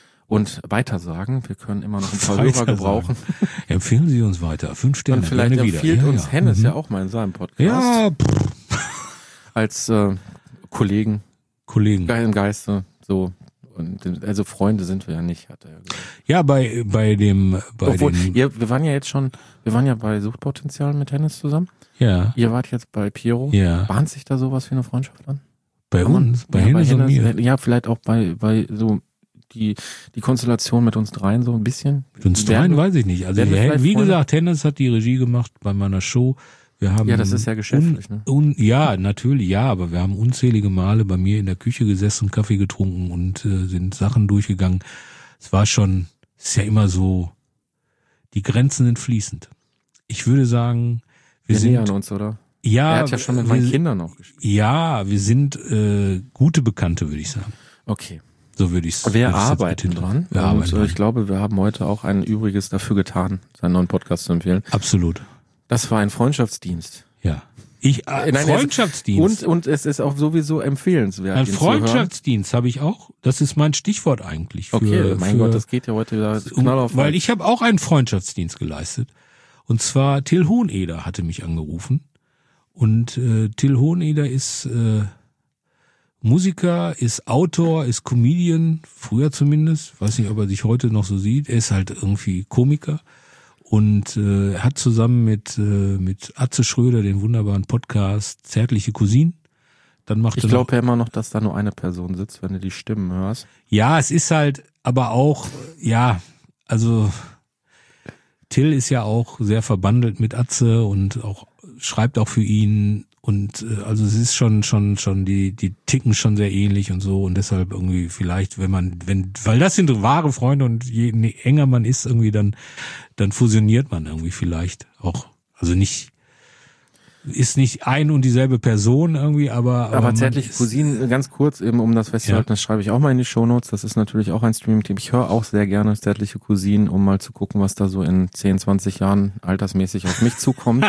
[SPEAKER 3] Und weitersagen, wir können immer noch ein paar Hörer
[SPEAKER 4] Weitersagen.
[SPEAKER 3] gebrauchen.
[SPEAKER 4] Empfehlen Sie uns weiter. Fünf Sterne.
[SPEAKER 3] Und vielleicht
[SPEAKER 4] gerne wieder.
[SPEAKER 3] empfiehlt
[SPEAKER 4] ja,
[SPEAKER 3] uns
[SPEAKER 4] ja.
[SPEAKER 3] Hennes
[SPEAKER 4] Mhm.
[SPEAKER 3] ja auch mal in seinem Podcast
[SPEAKER 4] Ja, pff,
[SPEAKER 3] als äh, Kollegen,
[SPEAKER 4] Kollegen.
[SPEAKER 3] Ge- im Geiste, so. Und, also Freunde sind wir ja nicht, hat er ja gesagt.
[SPEAKER 4] Ja, bei bei dem bei
[SPEAKER 3] Obwohl,
[SPEAKER 4] dem
[SPEAKER 3] ihr, wir waren ja jetzt schon, wir waren ja bei Suchtpotenzial mit Hennes zusammen.
[SPEAKER 4] ja
[SPEAKER 3] Ihr wart jetzt bei Piero.
[SPEAKER 4] ja
[SPEAKER 3] Bahnt sich da sowas wie eine Freundschaft an?
[SPEAKER 4] bei
[SPEAKER 3] Kann man-
[SPEAKER 4] uns bei
[SPEAKER 3] ja,
[SPEAKER 4] Hennes und
[SPEAKER 3] Hennes,
[SPEAKER 4] mir.
[SPEAKER 3] Ja, vielleicht auch bei, bei so die, die Konstellation mit uns dreien so ein bisschen.
[SPEAKER 4] Mit uns
[SPEAKER 3] Werden
[SPEAKER 4] dreien
[SPEAKER 3] wir-
[SPEAKER 4] weiß ich nicht. Also
[SPEAKER 3] werden wir
[SPEAKER 4] Hen-
[SPEAKER 3] vielleicht
[SPEAKER 4] wie
[SPEAKER 3] Freunde?
[SPEAKER 4] gesagt, Hennes hat die Regie gemacht bei meiner Show. Wir haben
[SPEAKER 3] Ja, das ist ja geschäftlich,
[SPEAKER 4] un,
[SPEAKER 3] ne?
[SPEAKER 4] un, ja, natürlich, ja, aber wir haben unzählige Male bei mir in der Küche gesessen, Kaffee getrunken und äh, sind Sachen durchgegangen. Es war schon ist ja immer so, die Grenzen sind fließend. Ich würde sagen, wir,
[SPEAKER 3] Wir
[SPEAKER 4] sind
[SPEAKER 3] nähern uns, oder?
[SPEAKER 4] ja,
[SPEAKER 3] Er hat ja schon mit
[SPEAKER 4] wir,
[SPEAKER 3] meinen Kindern auch gespielt.
[SPEAKER 4] Ja, wir sind äh, gute Bekannte, würde ich sagen.
[SPEAKER 3] Okay.
[SPEAKER 4] So würde ich es.
[SPEAKER 3] Wir arbeiten dran.
[SPEAKER 4] Wir
[SPEAKER 3] und
[SPEAKER 4] arbeiten
[SPEAKER 3] äh,
[SPEAKER 4] dran.
[SPEAKER 3] ich glaube, wir haben heute auch ein Übriges dafür getan, seinen neuen Podcast zu empfehlen.
[SPEAKER 4] Absolut.
[SPEAKER 3] Das war ein Freundschaftsdienst.
[SPEAKER 4] Ja. Ich äh,
[SPEAKER 3] Nein,
[SPEAKER 4] Freundschaftsdienst.
[SPEAKER 3] Und, und es ist auch sowieso empfehlenswert.
[SPEAKER 4] Ein
[SPEAKER 3] ihn zu hören.
[SPEAKER 4] Freundschaftsdienst habe ich auch. Das ist mein Stichwort eigentlich. Für,
[SPEAKER 3] Okay, mein
[SPEAKER 4] für,
[SPEAKER 3] Gott, das geht ja heute wieder knall auf.
[SPEAKER 4] Weil ich habe auch einen Freundschaftsdienst geleistet. Und zwar Till Hoheneder hatte mich angerufen. Und äh, Till Hoheneder ist äh, Musiker, ist Autor, ist Comedian, früher zumindest. Weiß nicht, ob er sich heute noch so sieht. Er ist halt irgendwie Komiker. Und äh, er hat zusammen mit äh, mit Atze Schröder den wunderbaren Podcast Zärtliche Cousinen. Dann macht
[SPEAKER 3] Ich
[SPEAKER 4] er
[SPEAKER 3] glaube ja immer noch, dass da nur eine Person sitzt, wenn du die Stimmen hörst.
[SPEAKER 4] Ja, es ist halt, aber auch, ja, also Till ist ja auch sehr verbandelt mit Atze und auch schreibt auch für ihn und äh, also es ist schon schon schon die die ticken schon sehr ähnlich und so und deshalb irgendwie vielleicht, wenn man wenn weil das sind wahre Freunde und je enger man ist irgendwie dann dann fusioniert man irgendwie vielleicht auch, also nicht ist nicht ein und dieselbe Person irgendwie, aber
[SPEAKER 3] Aber, aber Zärtliche Cousinen, ganz kurz, eben um das festzuhalten, ja. Das schreibe ich auch mal in die Shownotes. Das ist natürlich auch ein Streaming-Team. Ich höre auch sehr gerne Zärtliche Cousinen, um mal zu gucken, was da so in zehn, zwanzig Jahren altersmäßig auf mich zukommt.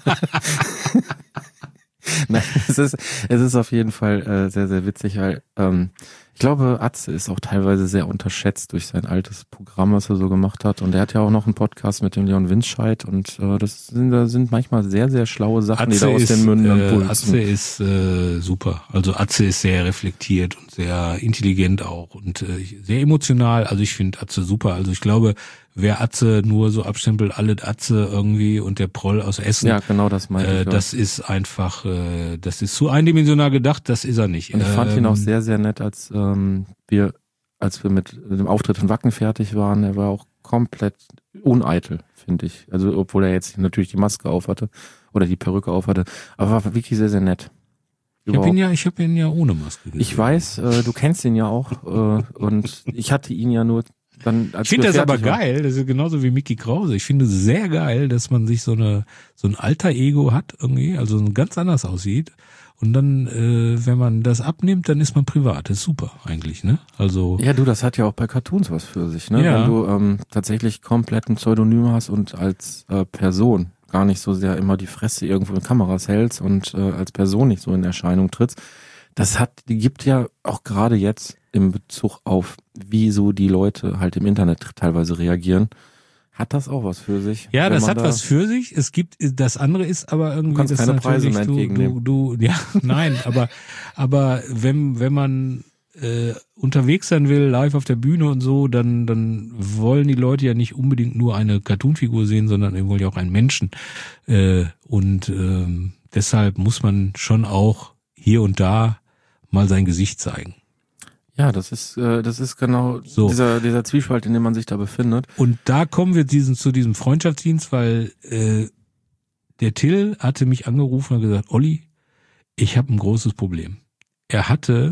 [SPEAKER 3] Nein, es ist, es ist auf jeden Fall äh, sehr, sehr witzig, weil ähm, ich glaube, Atze ist auch teilweise sehr unterschätzt durch sein altes Programm, was er so gemacht hat. Und er hat ja auch noch einen Podcast mit dem Leon Winscheid und äh, das sind, da sind manchmal sehr, sehr schlaue Sachen,
[SPEAKER 4] Atze
[SPEAKER 3] die da aus
[SPEAKER 4] ist,
[SPEAKER 3] den Mündern
[SPEAKER 4] äh,
[SPEAKER 3] pulsen.
[SPEAKER 4] Atze ist äh, super. Also Atze ist sehr reflektiert und sehr intelligent auch und äh, sehr emotional. Also ich finde Atze super. Also ich glaube, wer Atze nur so abstempelt, alle Atze irgendwie und der Proll aus Essen.
[SPEAKER 3] Ja, genau, das meine
[SPEAKER 4] äh,
[SPEAKER 3] ich. Ja.
[SPEAKER 4] Das ist einfach, äh, das ist zu eindimensional gedacht, das ist er nicht.
[SPEAKER 3] Und ich fand
[SPEAKER 4] ähm,
[SPEAKER 3] ihn auch sehr, sehr nett, als ähm, wir, als wir mit dem Auftritt in Wacken fertig waren. Er war auch komplett uneitel, finde ich. Also, obwohl er jetzt natürlich die Maske auf hatte oder die Perücke auf hatte, aber war wirklich sehr, sehr nett.
[SPEAKER 4] Ich habe ihn ja, ich habe ihn ja ohne Maske gesehen.
[SPEAKER 3] Ich weiß, äh, du kennst ihn ja auch äh, und ich hatte ihn ja nur dann als
[SPEAKER 4] ich finde das aber
[SPEAKER 3] war.
[SPEAKER 4] geil, das ist genauso wie Micky Krause. Ich finde es sehr geil, dass man sich so eine so ein alter Ego hat irgendwie, also ganz anders aussieht. Und dann, äh, wenn man das abnimmt, dann ist man privat. Das ist super eigentlich, ne? Also
[SPEAKER 3] ja, du, das hat ja auch bei Cartoons was für sich, ne?
[SPEAKER 4] Ja.
[SPEAKER 3] Wenn du ähm, tatsächlich komplett ein Pseudonym hast und als äh, Person gar nicht so sehr immer die Fresse irgendwo in Kameras hältst und äh, als Person nicht so in Erscheinung trittst. Das hat, die gibt ja auch gerade jetzt im Bezug auf, wie so die Leute halt im Internet teilweise reagieren, hat das auch was für sich.
[SPEAKER 4] ja,
[SPEAKER 3] wenn
[SPEAKER 4] das
[SPEAKER 3] man
[SPEAKER 4] hat
[SPEAKER 3] da,
[SPEAKER 4] was für sich. Es gibt, das andere ist aber irgendwie,
[SPEAKER 3] Du kannst
[SPEAKER 4] das
[SPEAKER 3] keine Preise
[SPEAKER 4] natürlich,
[SPEAKER 3] mehr
[SPEAKER 4] du,
[SPEAKER 3] entgegennehmen.
[SPEAKER 4] du, du, ja, nein, aber, aber wenn, wenn man äh, unterwegs sein will, live auf der Bühne und so, dann, dann wollen die Leute ja nicht unbedingt nur eine Cartoonfigur sehen, sondern die wollen ja auch einen Menschen. Äh, und ähm, deshalb muss man schon auch hier und da mal sein Gesicht zeigen.
[SPEAKER 3] Ja, das ist, äh, das ist genau
[SPEAKER 4] So.
[SPEAKER 3] dieser, dieser Zwiespalt, in dem man sich da befindet.
[SPEAKER 4] Und da kommen wir diesen, zu diesem Freundschaftsdienst, weil äh, der Till hatte mich angerufen und gesagt, Olli, ich habe ein großes Problem. Er hatte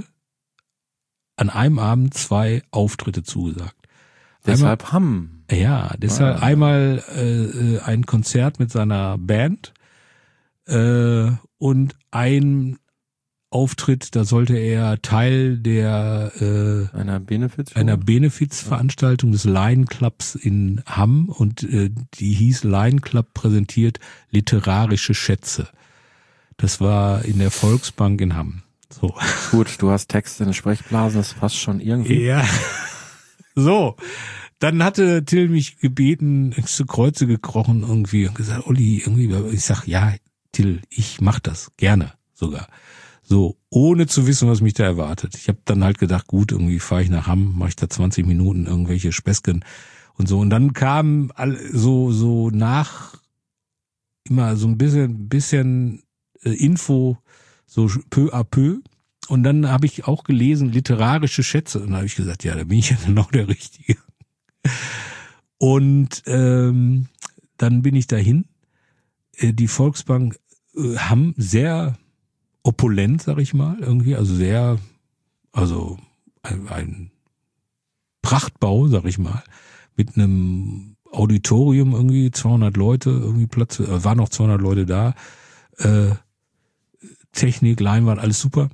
[SPEAKER 4] an einem Abend zwei Auftritte zugesagt.
[SPEAKER 3] Deshalb haben.
[SPEAKER 4] Einmal, ja, deshalb
[SPEAKER 3] Ah.
[SPEAKER 4] einmal äh, ein Konzert mit seiner Band äh, und ein Auftritt, da sollte er Teil der äh,
[SPEAKER 3] Einer Benefits.
[SPEAKER 4] einer Benefizveranstaltung des Lion Clubs in Hamm und äh, die hieß Lion Club präsentiert literarische Schätze. Das war in der Volksbank in Hamm. So.
[SPEAKER 3] Gut, du hast Texte in Sprechblasen, das passt schon irgendwie.
[SPEAKER 4] Ja. So. Dann hatte Till mich gebeten, ist zu Kreuze gekrochen irgendwie und gesagt, Olli, irgendwie, ich sag, ja, Till, ich mach das gerne sogar. So, ohne zu wissen, was mich da erwartet. Ich habe dann halt gedacht, gut, irgendwie fahre ich nach Hamm, mache ich da zwanzig Minuten irgendwelche Späßchen und so. Und dann kam all, so so nach immer so ein bisschen bisschen äh, Info, so peu à peu. Und dann habe ich auch gelesen, literarische Schätze. Und da habe ich gesagt, ja, da bin ich ja genau der Richtige. Und ähm, dann bin ich dahin. Äh, die Volksbank äh, haben sehr opulent, sag ich mal, irgendwie, also sehr, also ein, ein Prachtbau, sag ich mal, mit einem Auditorium irgendwie, zweihundert Leute, irgendwie Platz, äh, waren noch zweihundert Leute da, äh, Technik, Leinwand, alles super.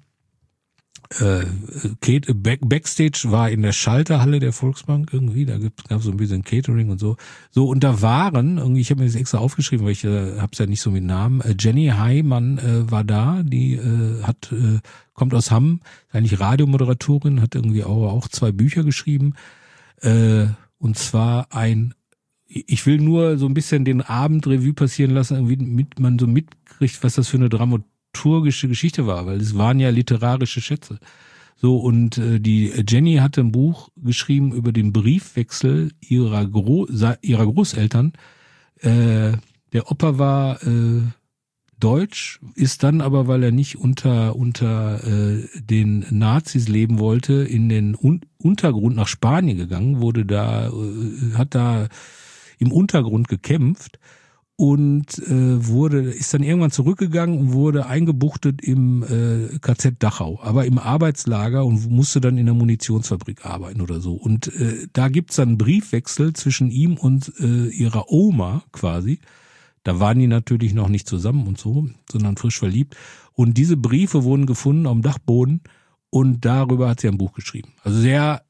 [SPEAKER 4] Äh, Kate, Back, Backstage war in der Schalterhalle der Volksbank irgendwie, da gab es so ein bisschen Catering und so. So, und da waren, irgendwie, ich habe mir das extra aufgeschrieben, weil ich äh, hab's ja nicht so mit Namen, äh, Jenny Heimann äh, war da, die äh, hat, äh, kommt aus Hamm, ist eigentlich Radiomoderatorin, hat irgendwie auch, auch zwei Bücher geschrieben, äh, und zwar ein, ich will nur so ein bisschen den Abend Revue passieren lassen, irgendwie mit man so mitkriegt, was das für eine dramaturgische Geschichte war, weil es waren ja literarische Schätze. So, und äh, die Jenny hatte ein Buch geschrieben über den Briefwechsel ihrer Gro- ihrer Großeltern. Äh, der Opa war äh, deutsch, ist dann aber, weil er nicht unter unter äh, den Nazis leben wollte, in den Un- Untergrund nach Spanien gegangen, wurde da äh, hat da im Untergrund gekämpft und äh, wurde ist dann irgendwann zurückgegangen und wurde eingebuchtet im äh, K Z Dachau, aber im Arbeitslager und musste dann in der Munitionsfabrik arbeiten oder so. Und äh, da gibt's dann einen Briefwechsel zwischen ihm und äh, ihrer Oma quasi. Da waren die natürlich noch nicht zusammen und so, sondern frisch verliebt. Und diese Briefe wurden gefunden am Dachboden und darüber hat sie ein Buch geschrieben. Also sehr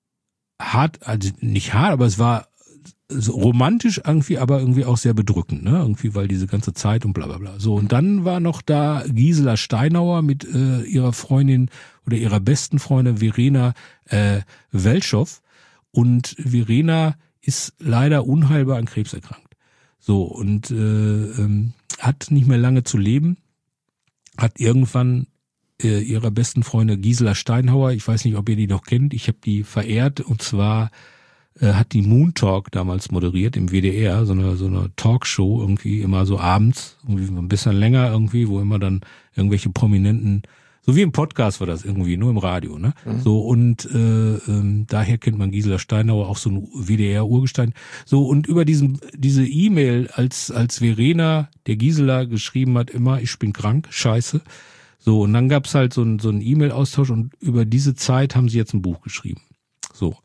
[SPEAKER 4] hart, also nicht hart, aber es war so romantisch irgendwie, aber irgendwie auch sehr bedrückend, ne? Irgendwie, weil diese ganze Zeit und bla bla bla. So, und dann war noch da Gisela Steinauer mit äh, ihrer Freundin oder ihrer besten Freundin Verena äh, Welschow. Und Verena ist leider unheilbar an Krebs erkrankt. So, und äh, ähm, hat nicht mehr lange zu leben, hat irgendwann äh, ihrer besten Freundin Gisela Steinauer, ich weiß nicht, ob ihr die noch kennt, ich habe die verehrt, und zwar hat die Moon Talk damals moderiert im W D R, so eine so eine Talkshow irgendwie immer so abends, irgendwie ein bisschen länger irgendwie, wo immer dann irgendwelche Prominenten, so wie im Podcast war das irgendwie, nur im Radio, ne? Mhm. So, und äh, ähm, daher kennt man Gisela Steinauer, auch so ein W D R-Urgestein. So, und über diesen diese E-Mail, als als Verena der Gisela geschrieben hat, immer, ich bin krank, scheiße. So, und dann gab's halt so ein so ein E-Mail-Austausch, und über diese Zeit haben sie jetzt ein Buch geschrieben. So.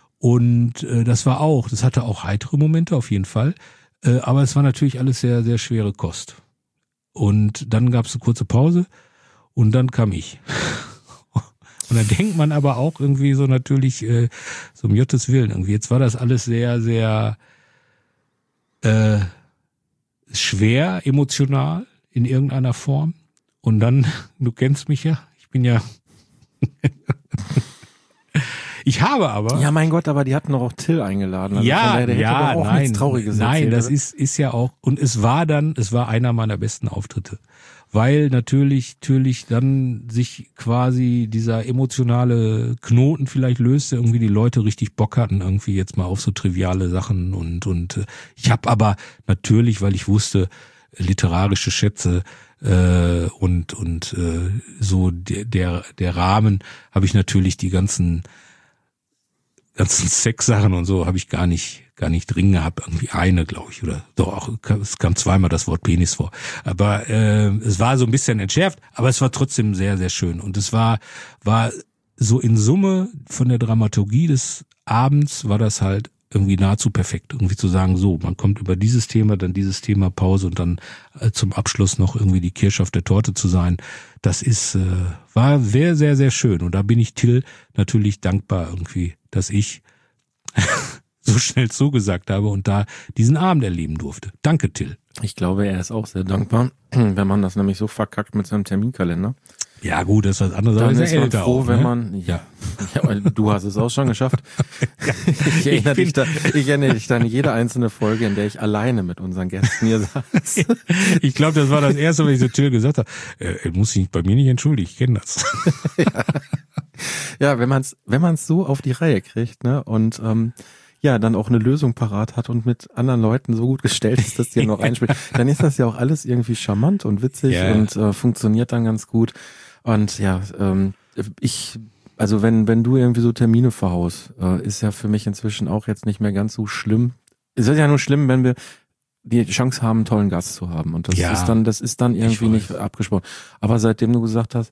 [SPEAKER 4] Und äh, das war auch, das hatte auch heitere Momente auf jeden Fall, äh, aber es war natürlich alles sehr, sehr schwere Kost. Und dann gab es eine kurze Pause und dann kam ich. Und dann denkt man aber auch irgendwie so natürlich, äh, so um Gottes Willen irgendwie, jetzt war das alles sehr, sehr äh, schwer, emotional in irgendeiner Form. Und dann, du kennst mich ja, ich bin ja... Ich habe aber...
[SPEAKER 3] Ja, mein Gott, aber die hatten doch auch Till eingeladen. Also
[SPEAKER 4] ja,
[SPEAKER 3] daher, der
[SPEAKER 4] ja,
[SPEAKER 3] hätte doch auch
[SPEAKER 4] nein,
[SPEAKER 3] nichts Trauriges
[SPEAKER 4] nein,
[SPEAKER 3] erzählt,
[SPEAKER 4] das
[SPEAKER 3] oder?
[SPEAKER 4] ist ist ja auch, und es war dann, es war einer meiner besten Auftritte, weil natürlich natürlich dann sich quasi dieser emotionale Knoten vielleicht löste, irgendwie die Leute richtig Bock hatten irgendwie jetzt mal auf so triviale Sachen, und und ich habe aber natürlich, weil ich wusste, literarische Schätze äh, und und äh, so der der der Rahmen, habe ich natürlich die ganzen ganzen Sexsachen und so habe ich gar nicht gar nicht drin gehabt, irgendwie eine, glaube ich, oder doch auch, es kam zweimal das Wort Penis vor, aber äh, es war so ein bisschen entschärft, aber es war trotzdem sehr sehr schön, und es war war so in Summe von der Dramaturgie des Abends war das halt irgendwie nahezu perfekt, irgendwie zu sagen, so, man kommt über dieses Thema, dann dieses Thema, Pause, und dann äh, zum Abschluss noch irgendwie die Kirsche auf der Torte zu sein. Das ist, äh, war sehr, sehr, sehr schön. Und da bin ich Till natürlich dankbar irgendwie, dass ich so schnell zugesagt habe und da diesen Abend erleben durfte. Danke, Till.
[SPEAKER 3] Ich glaube, er ist auch sehr dankbar, wenn man das nämlich so verkackt mit seinem Terminkalender.
[SPEAKER 4] Ja gut, das ist was anderes,
[SPEAKER 3] Dann
[SPEAKER 4] aber
[SPEAKER 3] ist man
[SPEAKER 4] älter
[SPEAKER 3] froh,
[SPEAKER 4] auch,
[SPEAKER 3] wenn
[SPEAKER 4] ne?
[SPEAKER 3] man, ja, ja, weil du hast es auch schon geschafft. Ich erinnere, dich da, ich erinnere dich an jede einzelne Folge, in der ich alleine mit unseren Gästen hier saß.
[SPEAKER 4] Ich glaube, das war das erste, was ich zu Till gesagt habe. Er muss sich bei mir nicht entschuldigen, ich kenne das.
[SPEAKER 3] Ja, ja, wenn man es wenn man es so auf die Reihe kriegt, ne, und ähm, ja, dann auch eine Lösung parat hat und mit anderen Leuten so gut gestellt ist, dass die noch einspielt, dann ist das ja auch alles irgendwie charmant und witzig, ja, und äh, funktioniert dann ganz gut. Und ja, ähm, ich, also wenn wenn du irgendwie so Termine verhaust, äh, ist ja für mich inzwischen auch jetzt nicht mehr ganz so schlimm. Es ist ja nur schlimm, wenn wir die Chance haben, einen tollen Gast zu haben. Und das
[SPEAKER 4] ja,
[SPEAKER 3] ist dann, das ist dann irgendwie nicht abgesprochen. Aber seitdem du gesagt hast,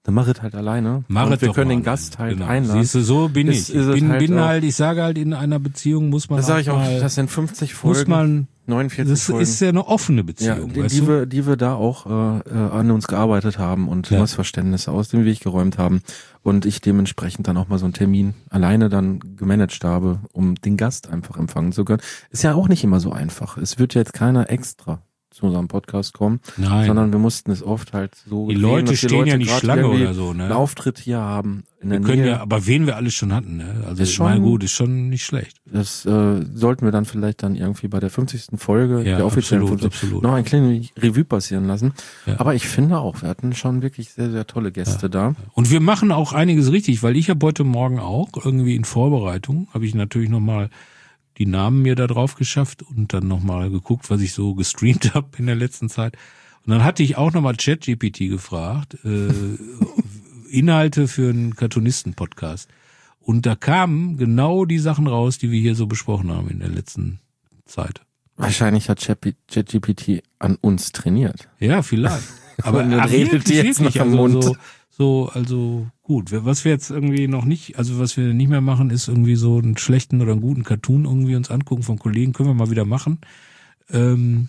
[SPEAKER 3] dann mach es halt alleine.
[SPEAKER 4] Mach
[SPEAKER 3] und
[SPEAKER 4] es
[SPEAKER 3] wir
[SPEAKER 4] doch
[SPEAKER 3] können
[SPEAKER 4] mal
[SPEAKER 3] den Gast halt
[SPEAKER 4] genau.
[SPEAKER 3] einladen.
[SPEAKER 4] Siehst du, so bin
[SPEAKER 3] Ist-
[SPEAKER 4] ich.
[SPEAKER 3] ist
[SPEAKER 4] Ich
[SPEAKER 3] es
[SPEAKER 4] bin
[SPEAKER 3] halt
[SPEAKER 4] bin
[SPEAKER 3] auch-
[SPEAKER 4] halt, ich sage halt, in einer Beziehung muss man
[SPEAKER 3] Das sage ich auch,
[SPEAKER 4] mal,
[SPEAKER 3] das sind fünfzig Folgen,
[SPEAKER 4] muss man,
[SPEAKER 3] neunundvierzig
[SPEAKER 4] das
[SPEAKER 3] Folgen.
[SPEAKER 4] ist ja eine offene
[SPEAKER 3] ja,
[SPEAKER 4] Beziehung,
[SPEAKER 3] die,
[SPEAKER 4] weißt
[SPEAKER 3] die,
[SPEAKER 4] du?
[SPEAKER 3] wir, die wir da auch äh, äh, an uns gearbeitet haben und
[SPEAKER 4] Ja.
[SPEAKER 3] Missverständnisse aus dem Weg geräumt haben und ich dementsprechend dann auch mal so einen Termin alleine dann gemanagt habe, um den Gast einfach empfangen zu können. Ist ja auch nicht immer so einfach. Es wird jetzt keiner extra zu unserem Podcast kommen,
[SPEAKER 4] Nein.
[SPEAKER 3] sondern wir mussten es oft halt so
[SPEAKER 4] Die
[SPEAKER 3] drehen,
[SPEAKER 4] Leute
[SPEAKER 3] dass
[SPEAKER 4] stehen ja nicht
[SPEAKER 3] gerade
[SPEAKER 4] Schlange
[SPEAKER 3] irgendwie
[SPEAKER 4] oder so, ne?
[SPEAKER 3] einen Auftritt hier haben in der
[SPEAKER 4] Wir können
[SPEAKER 3] Nähe.
[SPEAKER 4] ja, aber wen wir alles schon hatten, ne? Also
[SPEAKER 3] Ist
[SPEAKER 4] ich
[SPEAKER 3] schon-
[SPEAKER 4] meine, gut, ist schon nicht schlecht.
[SPEAKER 3] Das äh, sollten wir dann vielleicht dann irgendwie bei der fünfzigsten Folge,
[SPEAKER 4] Ja,
[SPEAKER 3] der offiziellen
[SPEAKER 4] absolut,
[SPEAKER 3] fünfzigsten
[SPEAKER 4] absolut.
[SPEAKER 3] noch ein kleines Revue passieren lassen.
[SPEAKER 4] Ja.
[SPEAKER 3] Aber ich finde auch, wir hatten schon wirklich sehr, sehr tolle Gäste da.
[SPEAKER 4] Und wir machen auch einiges richtig, weil ich habe heute Morgen auch irgendwie in Vorbereitung, habe ich natürlich nochmal die Namen mir da drauf geschafft und dann nochmal geguckt, was ich so gestreamt habe in der letzten Zeit. Und dann hatte ich auch nochmal ChatGPT gefragt, äh, Inhalte für einen Cartoonisten-Podcast. Und da kamen genau die Sachen raus, die wir hier so besprochen haben in der letzten Zeit.
[SPEAKER 3] Wahrscheinlich hat ChatGPT an uns trainiert.
[SPEAKER 4] Ja, vielleicht. Aber
[SPEAKER 3] Und dann
[SPEAKER 4] ach,
[SPEAKER 3] redet
[SPEAKER 4] wirklich,
[SPEAKER 3] die jetzt
[SPEAKER 4] wirklich,
[SPEAKER 3] noch am
[SPEAKER 4] also
[SPEAKER 3] Mund.
[SPEAKER 4] So, so, also gut. Was wir jetzt irgendwie noch nicht, also was wir nicht mehr machen, ist irgendwie so einen schlechten oder einen guten Cartoon irgendwie uns angucken von Kollegen, können wir mal wieder machen. Ähm,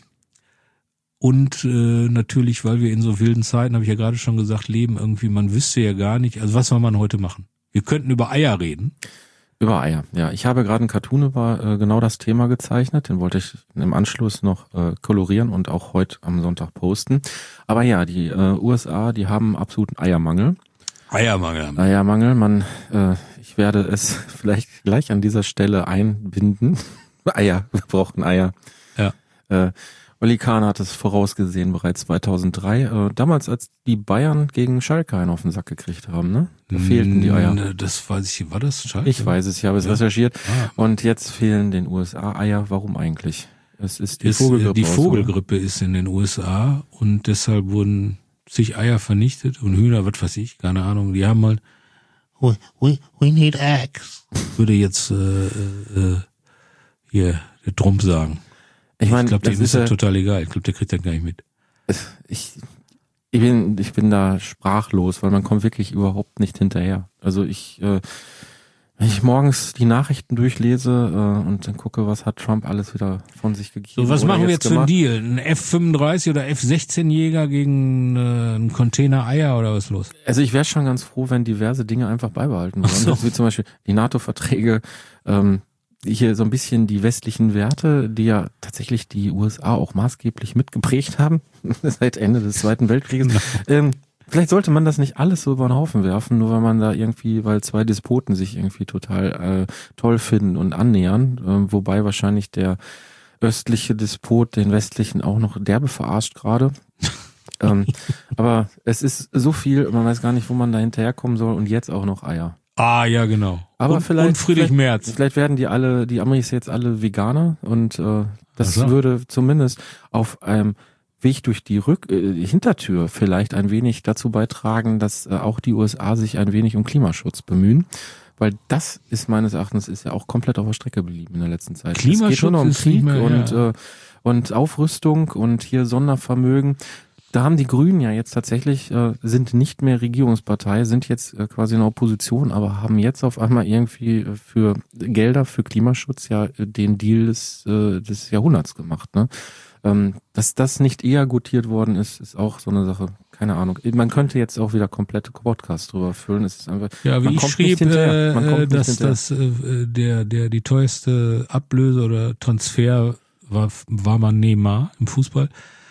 [SPEAKER 4] und äh, natürlich, weil wir in so wilden Zeiten, habe ich ja gerade schon gesagt, leben irgendwie, man wüsste ja gar nicht, also was soll man heute machen? Wir könnten über Eier reden.
[SPEAKER 3] Über Eier, ja. Ich habe gerade einen Cartoon über äh, genau das Thema gezeichnet. Den wollte ich im Anschluss noch äh, kolorieren und auch heute am Sonntag posten. Aber ja, die äh, U S A, die haben absoluten Eiermangel.
[SPEAKER 4] Eiermangel.
[SPEAKER 3] Eiermangel, man, äh, ich werde es vielleicht gleich an dieser Stelle einbinden. Eier, wir brauchen Eier.
[SPEAKER 4] Ja.
[SPEAKER 3] Äh, Oli Kahn hat es vorausgesehen bereits zweitausenddrei, äh, damals als die Bayern gegen Schalke einen auf den Sack gekriegt haben, ne? Da fehlten die Eier.
[SPEAKER 4] Mm, Das weiß ich, war das Schalke?
[SPEAKER 3] Ich weiß es, ich habe es recherchiert.
[SPEAKER 4] Ah.
[SPEAKER 3] Und jetzt fehlen den U S A Eier. Warum eigentlich? Es ist die
[SPEAKER 4] ist,
[SPEAKER 3] Vogelgrippe.
[SPEAKER 4] Die
[SPEAKER 3] aus,
[SPEAKER 4] Vogelgrippe ist in den U S A und deshalb wurden zig Eier vernichtet und Hühner, was weiß ich, keine Ahnung, die haben halt we, we, we need eggs. Würde jetzt äh, äh, hier der Trump sagen.
[SPEAKER 3] Ich meine,
[SPEAKER 4] ich glaube, dem
[SPEAKER 3] das
[SPEAKER 4] ist
[SPEAKER 3] ist
[SPEAKER 4] das
[SPEAKER 3] ja,
[SPEAKER 4] total egal. Ich glaube, der kriegt das gar nicht mit.
[SPEAKER 3] ich, ich bin, ich bin da sprachlos, weil man kommt wirklich überhaupt nicht hinterher. Also ich, äh, wenn ich morgens die Nachrichten durchlese äh, und dann gucke, was hat Trump alles wieder von sich gegeben.
[SPEAKER 4] So, was
[SPEAKER 3] oder
[SPEAKER 4] machen wir jetzt für einen
[SPEAKER 3] gemacht.
[SPEAKER 4] Deal? Ein F fünfunddreißig oder F sechzehn Jäger gegen äh, einen Container Eier oder was ist los?
[SPEAKER 3] Also ich wäre schon ganz froh, wenn diverse Dinge einfach beibehalten würden.
[SPEAKER 4] so.
[SPEAKER 3] Wie zum Beispiel die NATO-Verträge, ähm, hier so ein bisschen die westlichen Werte, die ja tatsächlich die U S A auch maßgeblich mitgeprägt haben, seit Ende des Zweiten Weltkrieges. Ähm, vielleicht sollte man das nicht alles so über den Haufen werfen, nur weil man da irgendwie, weil zwei Despoten sich irgendwie total äh, toll finden und annähern, äh, wobei wahrscheinlich der östliche Despot den westlichen auch noch derbe verarscht gerade. ähm, aber es ist so viel, man weiß gar nicht, wo man da hinterherkommen soll und jetzt auch noch Eier.
[SPEAKER 4] Ah, ja, genau.
[SPEAKER 3] Aber
[SPEAKER 4] und,
[SPEAKER 3] vielleicht,
[SPEAKER 4] und Friedrich
[SPEAKER 3] vielleicht,
[SPEAKER 4] Merz.
[SPEAKER 3] Vielleicht werden die alle, die Amis jetzt alle Veganer und äh, das
[SPEAKER 4] Ach so.
[SPEAKER 3] würde zumindest auf einem Weg durch die Rück äh, Hintertür vielleicht ein wenig dazu beitragen, dass äh, auch die U S A sich ein wenig um Klimaschutz bemühen. Weil das ist meines Erachtens ist ja auch komplett auf der Strecke geblieben in der letzten Zeit.
[SPEAKER 4] Klimaschutz
[SPEAKER 3] es geht nur noch um
[SPEAKER 4] ist
[SPEAKER 3] Krieg
[SPEAKER 4] nicht mehr,
[SPEAKER 3] und,
[SPEAKER 4] ja.
[SPEAKER 3] äh, und Aufrüstung und hier Sondervermögen. Da haben die Grünen ja jetzt tatsächlich, äh, sind nicht mehr Regierungspartei, sind jetzt äh, quasi in der Opposition, aber haben jetzt auf einmal irgendwie äh, für Gelder für Klimaschutz ja äh, den Deal des, äh, des Jahrhunderts gemacht. Ne? Ähm, dass das nicht eher gutiert worden ist, ist auch so eine Sache. Keine Ahnung. Man könnte jetzt auch wieder komplette Podcasts drüber füllen. Es ist einfach,
[SPEAKER 4] Ja, wie
[SPEAKER 3] man
[SPEAKER 4] ich
[SPEAKER 3] kommt
[SPEAKER 4] schrieb,
[SPEAKER 3] nicht hinterher. Man kommt
[SPEAKER 4] äh,
[SPEAKER 3] nicht
[SPEAKER 4] dass
[SPEAKER 3] hinterher.
[SPEAKER 4] das äh, der der die teuerste Ablöse oder Transfer war war man Neymar im Fußball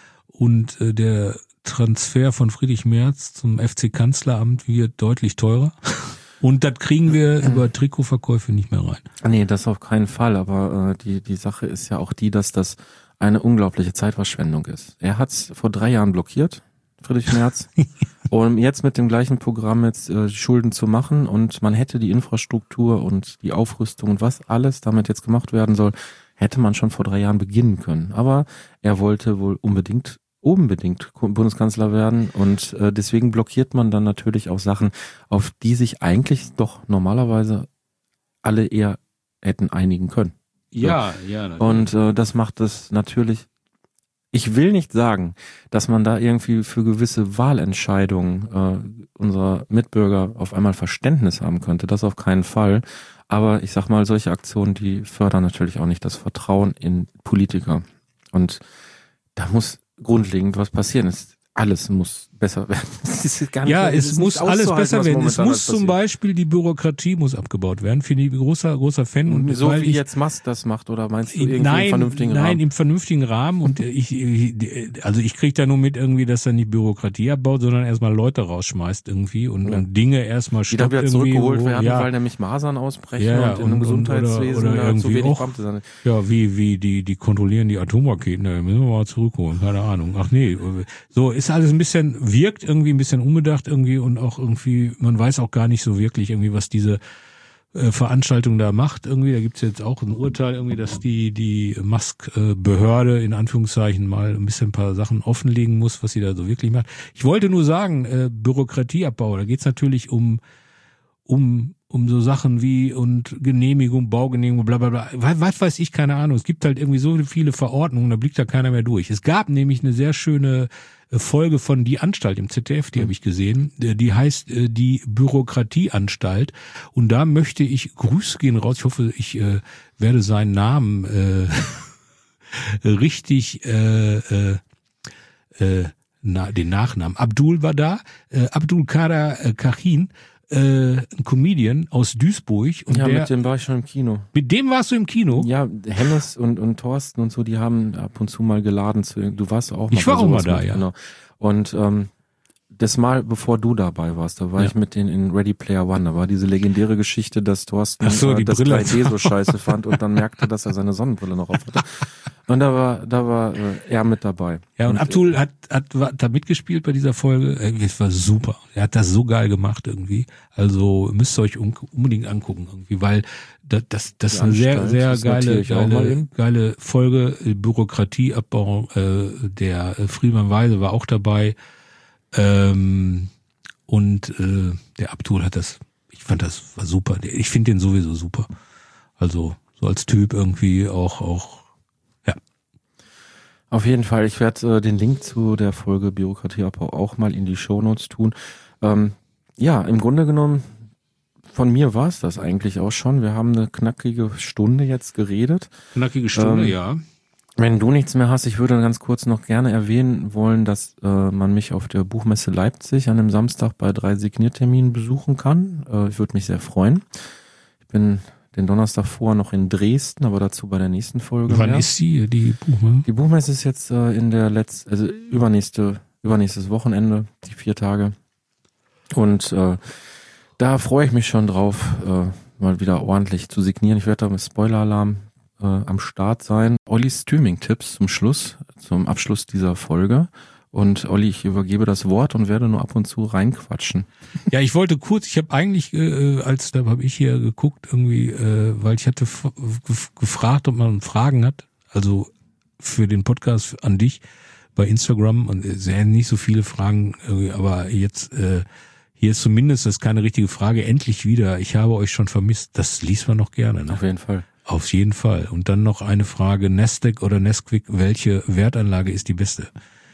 [SPEAKER 4] und äh, der Transfer von Friedrich Merz zum F C Kanzleramt wird deutlich teurer und das kriegen wir über Trikotverkäufe nicht mehr rein.
[SPEAKER 3] Nee, das auf keinen Fall, aber äh, die die Sache ist ja auch die, dass das eine unglaubliche Zeitverschwendung ist. Er hat's vor drei Jahren blockiert, Friedrich Merz, um jetzt mit dem gleichen Programm jetzt äh, Schulden zu machen und man hätte die Infrastruktur und die Aufrüstung und was alles damit jetzt gemacht werden soll, hätte man schon vor drei Jahren beginnen können. Aber er wollte wohl unbedingt unbedingt Bundeskanzler werden und äh, deswegen blockiert man dann natürlich auch Sachen, auf die sich eigentlich doch normalerweise alle eher hätten einigen können.
[SPEAKER 4] Ja, ja.
[SPEAKER 3] Und äh, das macht es natürlich ich will nicht sagen, dass man da irgendwie für gewisse Wahlentscheidungen äh, unserer Mitbürger auf einmal Verständnis haben könnte. Das auf keinen Fall. Aber ich sag mal, solche Aktionen, die fördern natürlich auch nicht das Vertrauen in Politiker. Und da muss grundlegend was passieren. Es, alles muss besser werden. Es ist gar nicht,
[SPEAKER 4] ja,
[SPEAKER 3] es
[SPEAKER 4] es
[SPEAKER 3] ist
[SPEAKER 4] muss
[SPEAKER 3] nicht
[SPEAKER 4] alles
[SPEAKER 3] auszuhalten,
[SPEAKER 4] besser
[SPEAKER 3] was
[SPEAKER 4] werden. Es
[SPEAKER 3] momentan
[SPEAKER 4] muss
[SPEAKER 3] alles
[SPEAKER 4] zum
[SPEAKER 3] passiert.
[SPEAKER 4] Beispiel, die Bürokratie muss abgebaut werden. Finde ich großer, großer Fan. Und
[SPEAKER 3] So
[SPEAKER 4] weil
[SPEAKER 3] wie
[SPEAKER 4] ich,
[SPEAKER 3] jetzt Musk das macht, oder meinst du irgendwie
[SPEAKER 4] nein,
[SPEAKER 3] im vernünftigen
[SPEAKER 4] nein,
[SPEAKER 3] Rahmen?
[SPEAKER 4] im vernünftigen Rahmen. Und ich, ich also ich kriege da nur mit irgendwie, dass er nicht Bürokratie abbaut, sondern erstmal Leute rausschmeißt irgendwie und,
[SPEAKER 3] Ja.
[SPEAKER 4] und Dinge erstmal
[SPEAKER 3] Die dann
[SPEAKER 4] stoppt
[SPEAKER 3] wieder
[SPEAKER 4] irgendwie.
[SPEAKER 3] zurückgeholt
[SPEAKER 4] wo,
[SPEAKER 3] werden,
[SPEAKER 4] ja,
[SPEAKER 3] weil nämlich Masern ausbrechen
[SPEAKER 4] Ja, ja,
[SPEAKER 3] und in einem
[SPEAKER 4] und-
[SPEAKER 3] Gesundheitswesen
[SPEAKER 4] oder- oder
[SPEAKER 3] da zu
[SPEAKER 4] irgendwie
[SPEAKER 3] wenig
[SPEAKER 4] auch-
[SPEAKER 3] Beamte sind.
[SPEAKER 4] Ja, wie, wie, die, die kontrollieren die Atomraketen, da müssen wir mal zurückholen, keine Ahnung. Ach nee, so ist alles ein bisschen, wirkt irgendwie ein bisschen unbedacht irgendwie und auch irgendwie, man weiß auch gar nicht so wirklich irgendwie, was diese äh, Veranstaltung da macht irgendwie. Da gibt's jetzt auch ein Urteil irgendwie, dass die, die Musk-Behörde in Anführungszeichen mal ein bisschen ein paar Sachen offenlegen muss, was sie da so wirklich macht. Ich wollte nur sagen, äh, Bürokratieabbau, da geht's natürlich um, um um so Sachen wie und Genehmigung, Baugenehmigung, bla bla bla, was, was weiß ich, keine Ahnung. Es gibt halt irgendwie so viele Verordnungen, da blickt da keiner mehr durch. Es gab nämlich eine sehr schöne Folge von Die Anstalt im Z D F, die habe ich gesehen, die heißt äh, die Bürokratieanstalt und da möchte ich, Grüße gehen raus, ich hoffe, ich äh, werde seinen Namen äh, richtig äh, äh, äh, na, den Nachnamen, Abdul war da, äh, Abdul Kader äh, Kachin, äh, ein Comedian aus Duisburg und
[SPEAKER 3] Ja,
[SPEAKER 4] der,
[SPEAKER 3] mit dem war ich schon im Kino.
[SPEAKER 4] mit dem warst du im Kino?
[SPEAKER 3] Ja, Hennes und, und Thorsten und so, die haben ab und zu mal geladen zu, du warst auch mal
[SPEAKER 4] Ich war
[SPEAKER 3] bei
[SPEAKER 4] auch
[SPEAKER 3] sowas
[SPEAKER 4] mal da,
[SPEAKER 3] mit,
[SPEAKER 4] ja.
[SPEAKER 3] Genau. Und ähm, das Mal, bevor du dabei warst, da war
[SPEAKER 4] Ja.
[SPEAKER 3] ich mit denen in Ready Player One, da war diese legendäre Geschichte, dass Thorsten
[SPEAKER 4] Ach so,
[SPEAKER 3] äh,
[SPEAKER 4] die
[SPEAKER 3] das
[SPEAKER 4] Brille.
[SPEAKER 3] drei D so scheiße fand und dann merkte, dass er seine Sonnenbrille noch auf hatte. Und da war, da war äh, er mit dabei.
[SPEAKER 4] Ja, und,
[SPEAKER 3] und
[SPEAKER 4] Abdul hat, hat, hat da mitgespielt bei dieser Folge. Es war super. Er hat das so geil gemacht irgendwie. Also müsst ihr euch un- unbedingt angucken irgendwie, weil das, das, das ist
[SPEAKER 3] Die
[SPEAKER 4] eine sehr,
[SPEAKER 3] Anstalt,
[SPEAKER 4] sehr
[SPEAKER 3] das notiere
[SPEAKER 4] geile,
[SPEAKER 3] ich auch mal
[SPEAKER 4] geile,
[SPEAKER 3] eben.
[SPEAKER 4] geile Folge. Bürokratieabbau, äh, der äh, Friedemann Weise war auch dabei. Ähm, und äh, der Abdul hat das, ich fand das war super. Ich finde den sowieso super. Also so als Typ irgendwie auch, auch
[SPEAKER 3] Auf jeden Fall, ich werde äh, den Link zu der Folge Bürokratieabbau auch mal in die Shownotes tun. Ähm, ja, im Grunde genommen, von mir war es das eigentlich auch schon. Wir haben eine knackige Stunde jetzt geredet.
[SPEAKER 4] knackige Stunde,
[SPEAKER 3] Ähm,
[SPEAKER 4] ja.
[SPEAKER 3] Wenn du nichts mehr hast, ich würde ganz kurz noch gerne erwähnen wollen, dass äh, man mich auf der Buchmesse Leipzig an dem Samstag bei drei Signierterminen besuchen kann. Äh, ich würde mich sehr freuen. Ich bin den Donnerstag vorher noch in Dresden, aber dazu bei der nächsten Folge.
[SPEAKER 4] Wann
[SPEAKER 3] mehr.
[SPEAKER 4] ist sie, die Buchmesse?
[SPEAKER 3] Die Buchmesse ist jetzt äh, in der letzten, also übernächste, übernächstes Wochenende, die vier Tage. Und äh, da freue ich mich schon drauf, äh, mal wieder ordentlich zu signieren. Ich werde da mit Spoiler-Alarm äh, am Start sein. Ollis Streaming-Tipps zum Schluss, zum Abschluss dieser Folge. Und Olli, ich übergebe das Wort und werde nur ab und zu reinquatschen.
[SPEAKER 4] Ja, ich wollte kurz, ich habe eigentlich, äh, als da habe ich hier geguckt irgendwie, äh, weil ich hatte f- gef- gefragt, ob man Fragen hat, also für den Podcast an dich bei Instagram und es sind nicht so viele Fragen, äh, aber jetzt äh, hier ist zumindest, das ist keine richtige Frage, endlich wieder, ich habe euch schon vermisst, das liest man noch gerne, ne?
[SPEAKER 3] Auf jeden Fall.
[SPEAKER 4] Auf jeden Fall. Und dann noch eine Frage, Nasdaq oder Nesquik, welche Wertanlage ist die beste?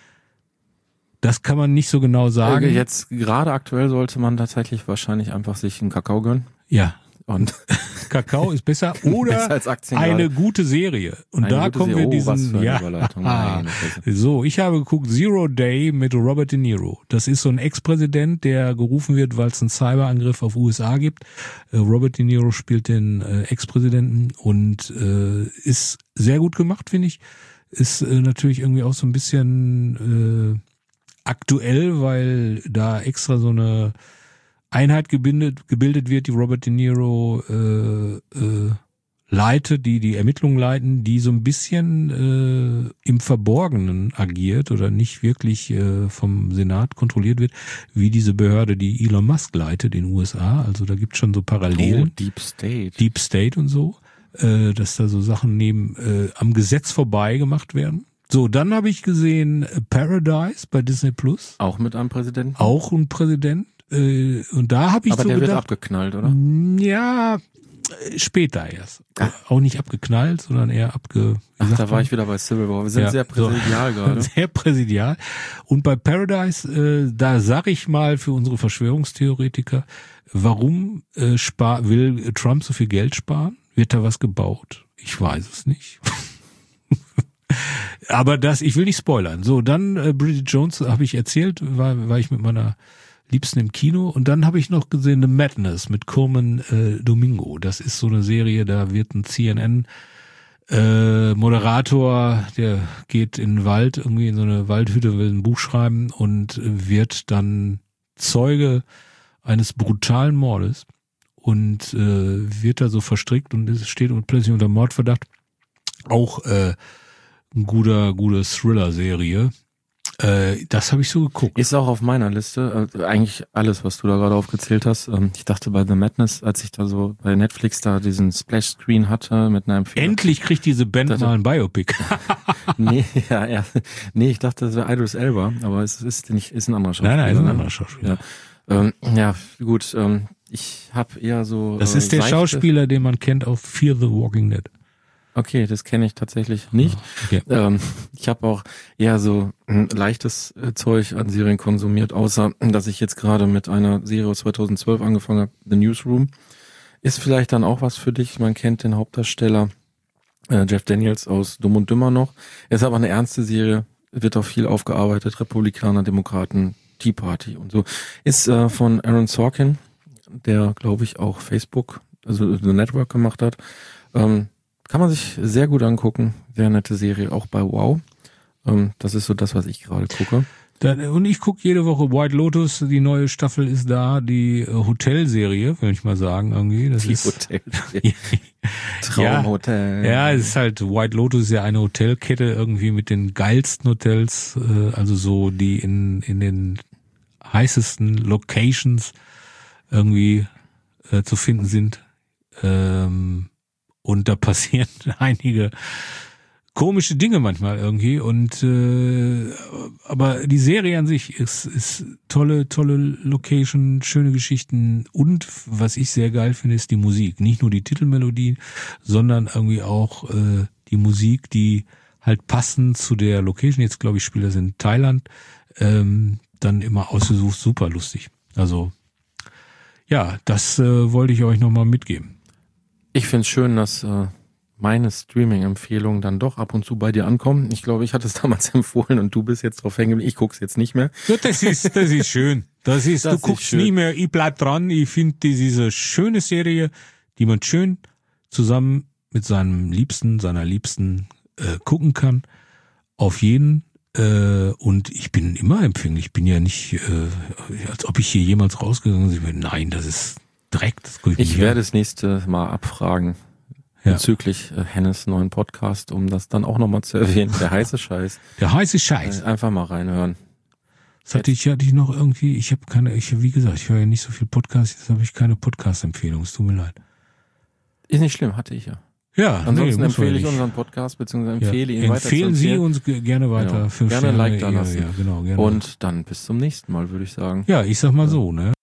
[SPEAKER 4] Das kann man nicht so genau sagen.
[SPEAKER 3] Äh, Jetzt gerade aktuell sollte man tatsächlich wahrscheinlich einfach sich einen Kakao gönnen.
[SPEAKER 4] Ja,
[SPEAKER 3] Und
[SPEAKER 4] Kakao ist besser oder
[SPEAKER 3] Besser als Aktien
[SPEAKER 4] eine
[SPEAKER 3] gerade.
[SPEAKER 4] gute Serie. Und
[SPEAKER 3] Eine
[SPEAKER 4] da
[SPEAKER 3] gute
[SPEAKER 4] kommen
[SPEAKER 3] Serie.
[SPEAKER 4] wir
[SPEAKER 3] Oh, was
[SPEAKER 4] diesen,
[SPEAKER 3] für eine
[SPEAKER 4] ja,
[SPEAKER 3] Überleitung. Meine Fresse.
[SPEAKER 4] so, ich habe geguckt Zero Day mit Robert De Niro. Das ist so ein Ex-Präsident, der gerufen wird, weil es einen Cyberangriff auf U S A gibt. Äh, Robert De Niro spielt den äh, Ex-Präsidenten und äh, ist sehr gut gemacht, finde ich. Ist äh, natürlich irgendwie auch so ein bisschen äh, aktuell, weil da extra so eine Einheit gebildet, gebildet wird, die Robert De Niro äh, äh, leitet, die die Ermittlungen leiten, die so ein bisschen äh, im Verborgenen agiert oder nicht wirklich äh, vom Senat kontrolliert wird, wie diese Behörde, die Elon Musk leitet in den U S A. Also da gibt es schon so
[SPEAKER 3] Oh,
[SPEAKER 4] Parallelen.
[SPEAKER 3] Deep State.
[SPEAKER 4] Deep State und so, äh, dass da so Sachen neben äh, am Gesetz vorbei gemacht werden. So, dann habe ich gesehen äh, Paradise bei Disney Plus,
[SPEAKER 3] Auch mit einem Präsidenten?
[SPEAKER 4] auch ein Präsident. Äh, und da habe ich
[SPEAKER 3] Aber
[SPEAKER 4] so
[SPEAKER 3] der wird
[SPEAKER 4] gedacht,
[SPEAKER 3] abgeknallt, oder?
[SPEAKER 4] ja, Später erst. Ach. Auch nicht abgeknallt, sondern eher abge...
[SPEAKER 3] Ach, da war ich wieder bei Civil War. Wir sind ja, sehr präsidial so, gerade.
[SPEAKER 4] Sehr präsidial. Und bei Paradise, äh, da sag ich mal für unsere Verschwörungstheoretiker, warum äh, spar, will Trump so viel Geld sparen? Wird da was gebaut? Ich weiß es nicht. Aber das, ich will nicht spoilern. So, dann äh, Bridget Jones, habe ich erzählt, war, war ich mit meiner Liebsten im Kino. Und dann habe ich noch gesehen The Madness mit Coleman äh, Domingo. Das ist so eine Serie, da wird ein C N N äh, Moderator, der geht in den Wald, irgendwie in so eine Waldhütte, will ein Buch schreiben und wird dann Zeuge eines brutalen Mordes und äh, wird da so verstrickt und es steht plötzlich unter Mordverdacht. Auch äh, ein guter, gute Thriller-Serie. Äh, das habe ich so geguckt.
[SPEAKER 3] Ist auch auf meiner Liste. Äh, eigentlich alles, was du da gerade aufgezählt hast. Ähm, ich dachte bei The Madness, als ich da so bei Netflix da diesen Splash-Screen hatte mit einer Empfehlung.
[SPEAKER 4] Endlich kriegt diese Band
[SPEAKER 3] dachte,
[SPEAKER 4] mal ein Biopic.
[SPEAKER 3] nee, ja, ja. Nee, ich dachte, das wäre Idris Elba, aber es ist nicht, ist ein anderer Schauspieler.
[SPEAKER 4] Nein, nein, ist ein anderer Schauspieler.
[SPEAKER 3] Ja, ähm, ja gut. Ähm, ich habe eher so.
[SPEAKER 4] Das ist äh, der Schauspieler, den man kennt auf Fear the Walking Dead.
[SPEAKER 3] Okay, das kenne ich tatsächlich nicht. Okay. Ähm, ich habe auch eher so ein leichtes äh, Zeug an Serien konsumiert, außer dass ich jetzt gerade mit einer Serie aus zweitausendzwölf angefangen habe, The Newsroom. Ist vielleicht dann auch was für dich. Man kennt den Hauptdarsteller äh, Jeff Daniels aus Dumm und Dümmer noch. Ist aber eine ernste Serie, wird auch viel aufgearbeitet, Republikaner, Demokraten, Tea Party und so. Ist äh, von Aaron Sorkin, der, glaube ich, auch Facebook, also The Network gemacht hat. Ähm, Kann man sich sehr gut angucken. Sehr nette Serie, auch bei Wow. Ähm, das ist so das, was ich gerade gucke.
[SPEAKER 4] Dann, und ich gucke jede Woche White Lotus, die neue Staffel ist da, die äh, Hotelserie, will ich mal sagen, irgendwie. Das
[SPEAKER 3] die
[SPEAKER 4] ist
[SPEAKER 3] Hotelserie. Traumhotel.
[SPEAKER 4] Ja, ja, es ist halt, White Lotus ist ja eine Hotelkette irgendwie mit den geilsten Hotels, äh, also so, die in, in den heißesten Locations irgendwie äh, zu finden sind. Ähm, Und da passieren einige komische Dinge manchmal irgendwie. Und äh, aber die Serie an sich ist, ist tolle, tolle Location, schöne Geschichten. Und was ich sehr geil finde, ist die Musik. Nicht nur die Titelmelodie, sondern irgendwie auch äh, die Musik, die halt passend zu der Location. Jetzt glaube ich, spielt das in Thailand. Ähm, dann immer ausgesucht, super lustig. Also ja, das äh, wollte ich euch nochmal mitgeben.
[SPEAKER 3] Ich finde es schön, dass äh, meine Streaming-Empfehlungen dann doch ab und zu bei dir ankommen. Ich glaube, ich hatte es damals empfohlen und du bist jetzt drauf hängen geblieben. Ich guck's jetzt nicht mehr.
[SPEAKER 4] Ja, das ist, das ist schön. Das ist, das du guckst schön. Nie mehr. Ich bleib dran. Ich finde diese schöne Serie, die man schön zusammen mit seinem Liebsten, seiner Liebsten äh, gucken kann. Auf jeden. Äh, und ich bin immer empfänglich. Ich bin ja nicht, äh, als ob ich hier jemals rausgegangen bin. Nein, das ist Dreck. Das guck ich
[SPEAKER 3] ich werde das nächste Mal abfragen ja. bezüglich äh, Hennes neuen Podcast, um das dann auch nochmal zu erwähnen. Der heiße Scheiß.
[SPEAKER 4] Der heiße Scheiß.
[SPEAKER 3] Äh, einfach mal reinhören.
[SPEAKER 4] Das hatte ich, hatte ich noch irgendwie, ich habe keine, ich wie gesagt, ich höre ja nicht so viel Podcasts, jetzt habe ich keine Podcast-Empfehlung. Es tut mir leid.
[SPEAKER 3] Ist nicht schlimm, hatte ich ja.
[SPEAKER 4] Ja,
[SPEAKER 3] ansonsten
[SPEAKER 4] nee,
[SPEAKER 3] empfehle ich unseren Podcast, beziehungsweise empfehle
[SPEAKER 4] ja.
[SPEAKER 3] ihn weiter zu empfehlen.
[SPEAKER 4] Empfehlen Sie uns gerne weiter.
[SPEAKER 3] Genau.
[SPEAKER 4] Fünf
[SPEAKER 3] gerne ein Like da
[SPEAKER 4] ja,
[SPEAKER 3] lassen.
[SPEAKER 4] Ja, genau, gerne.
[SPEAKER 3] Und dann bis zum nächsten Mal, würde ich sagen.
[SPEAKER 4] Ja, ich sag mal ja. so, ne?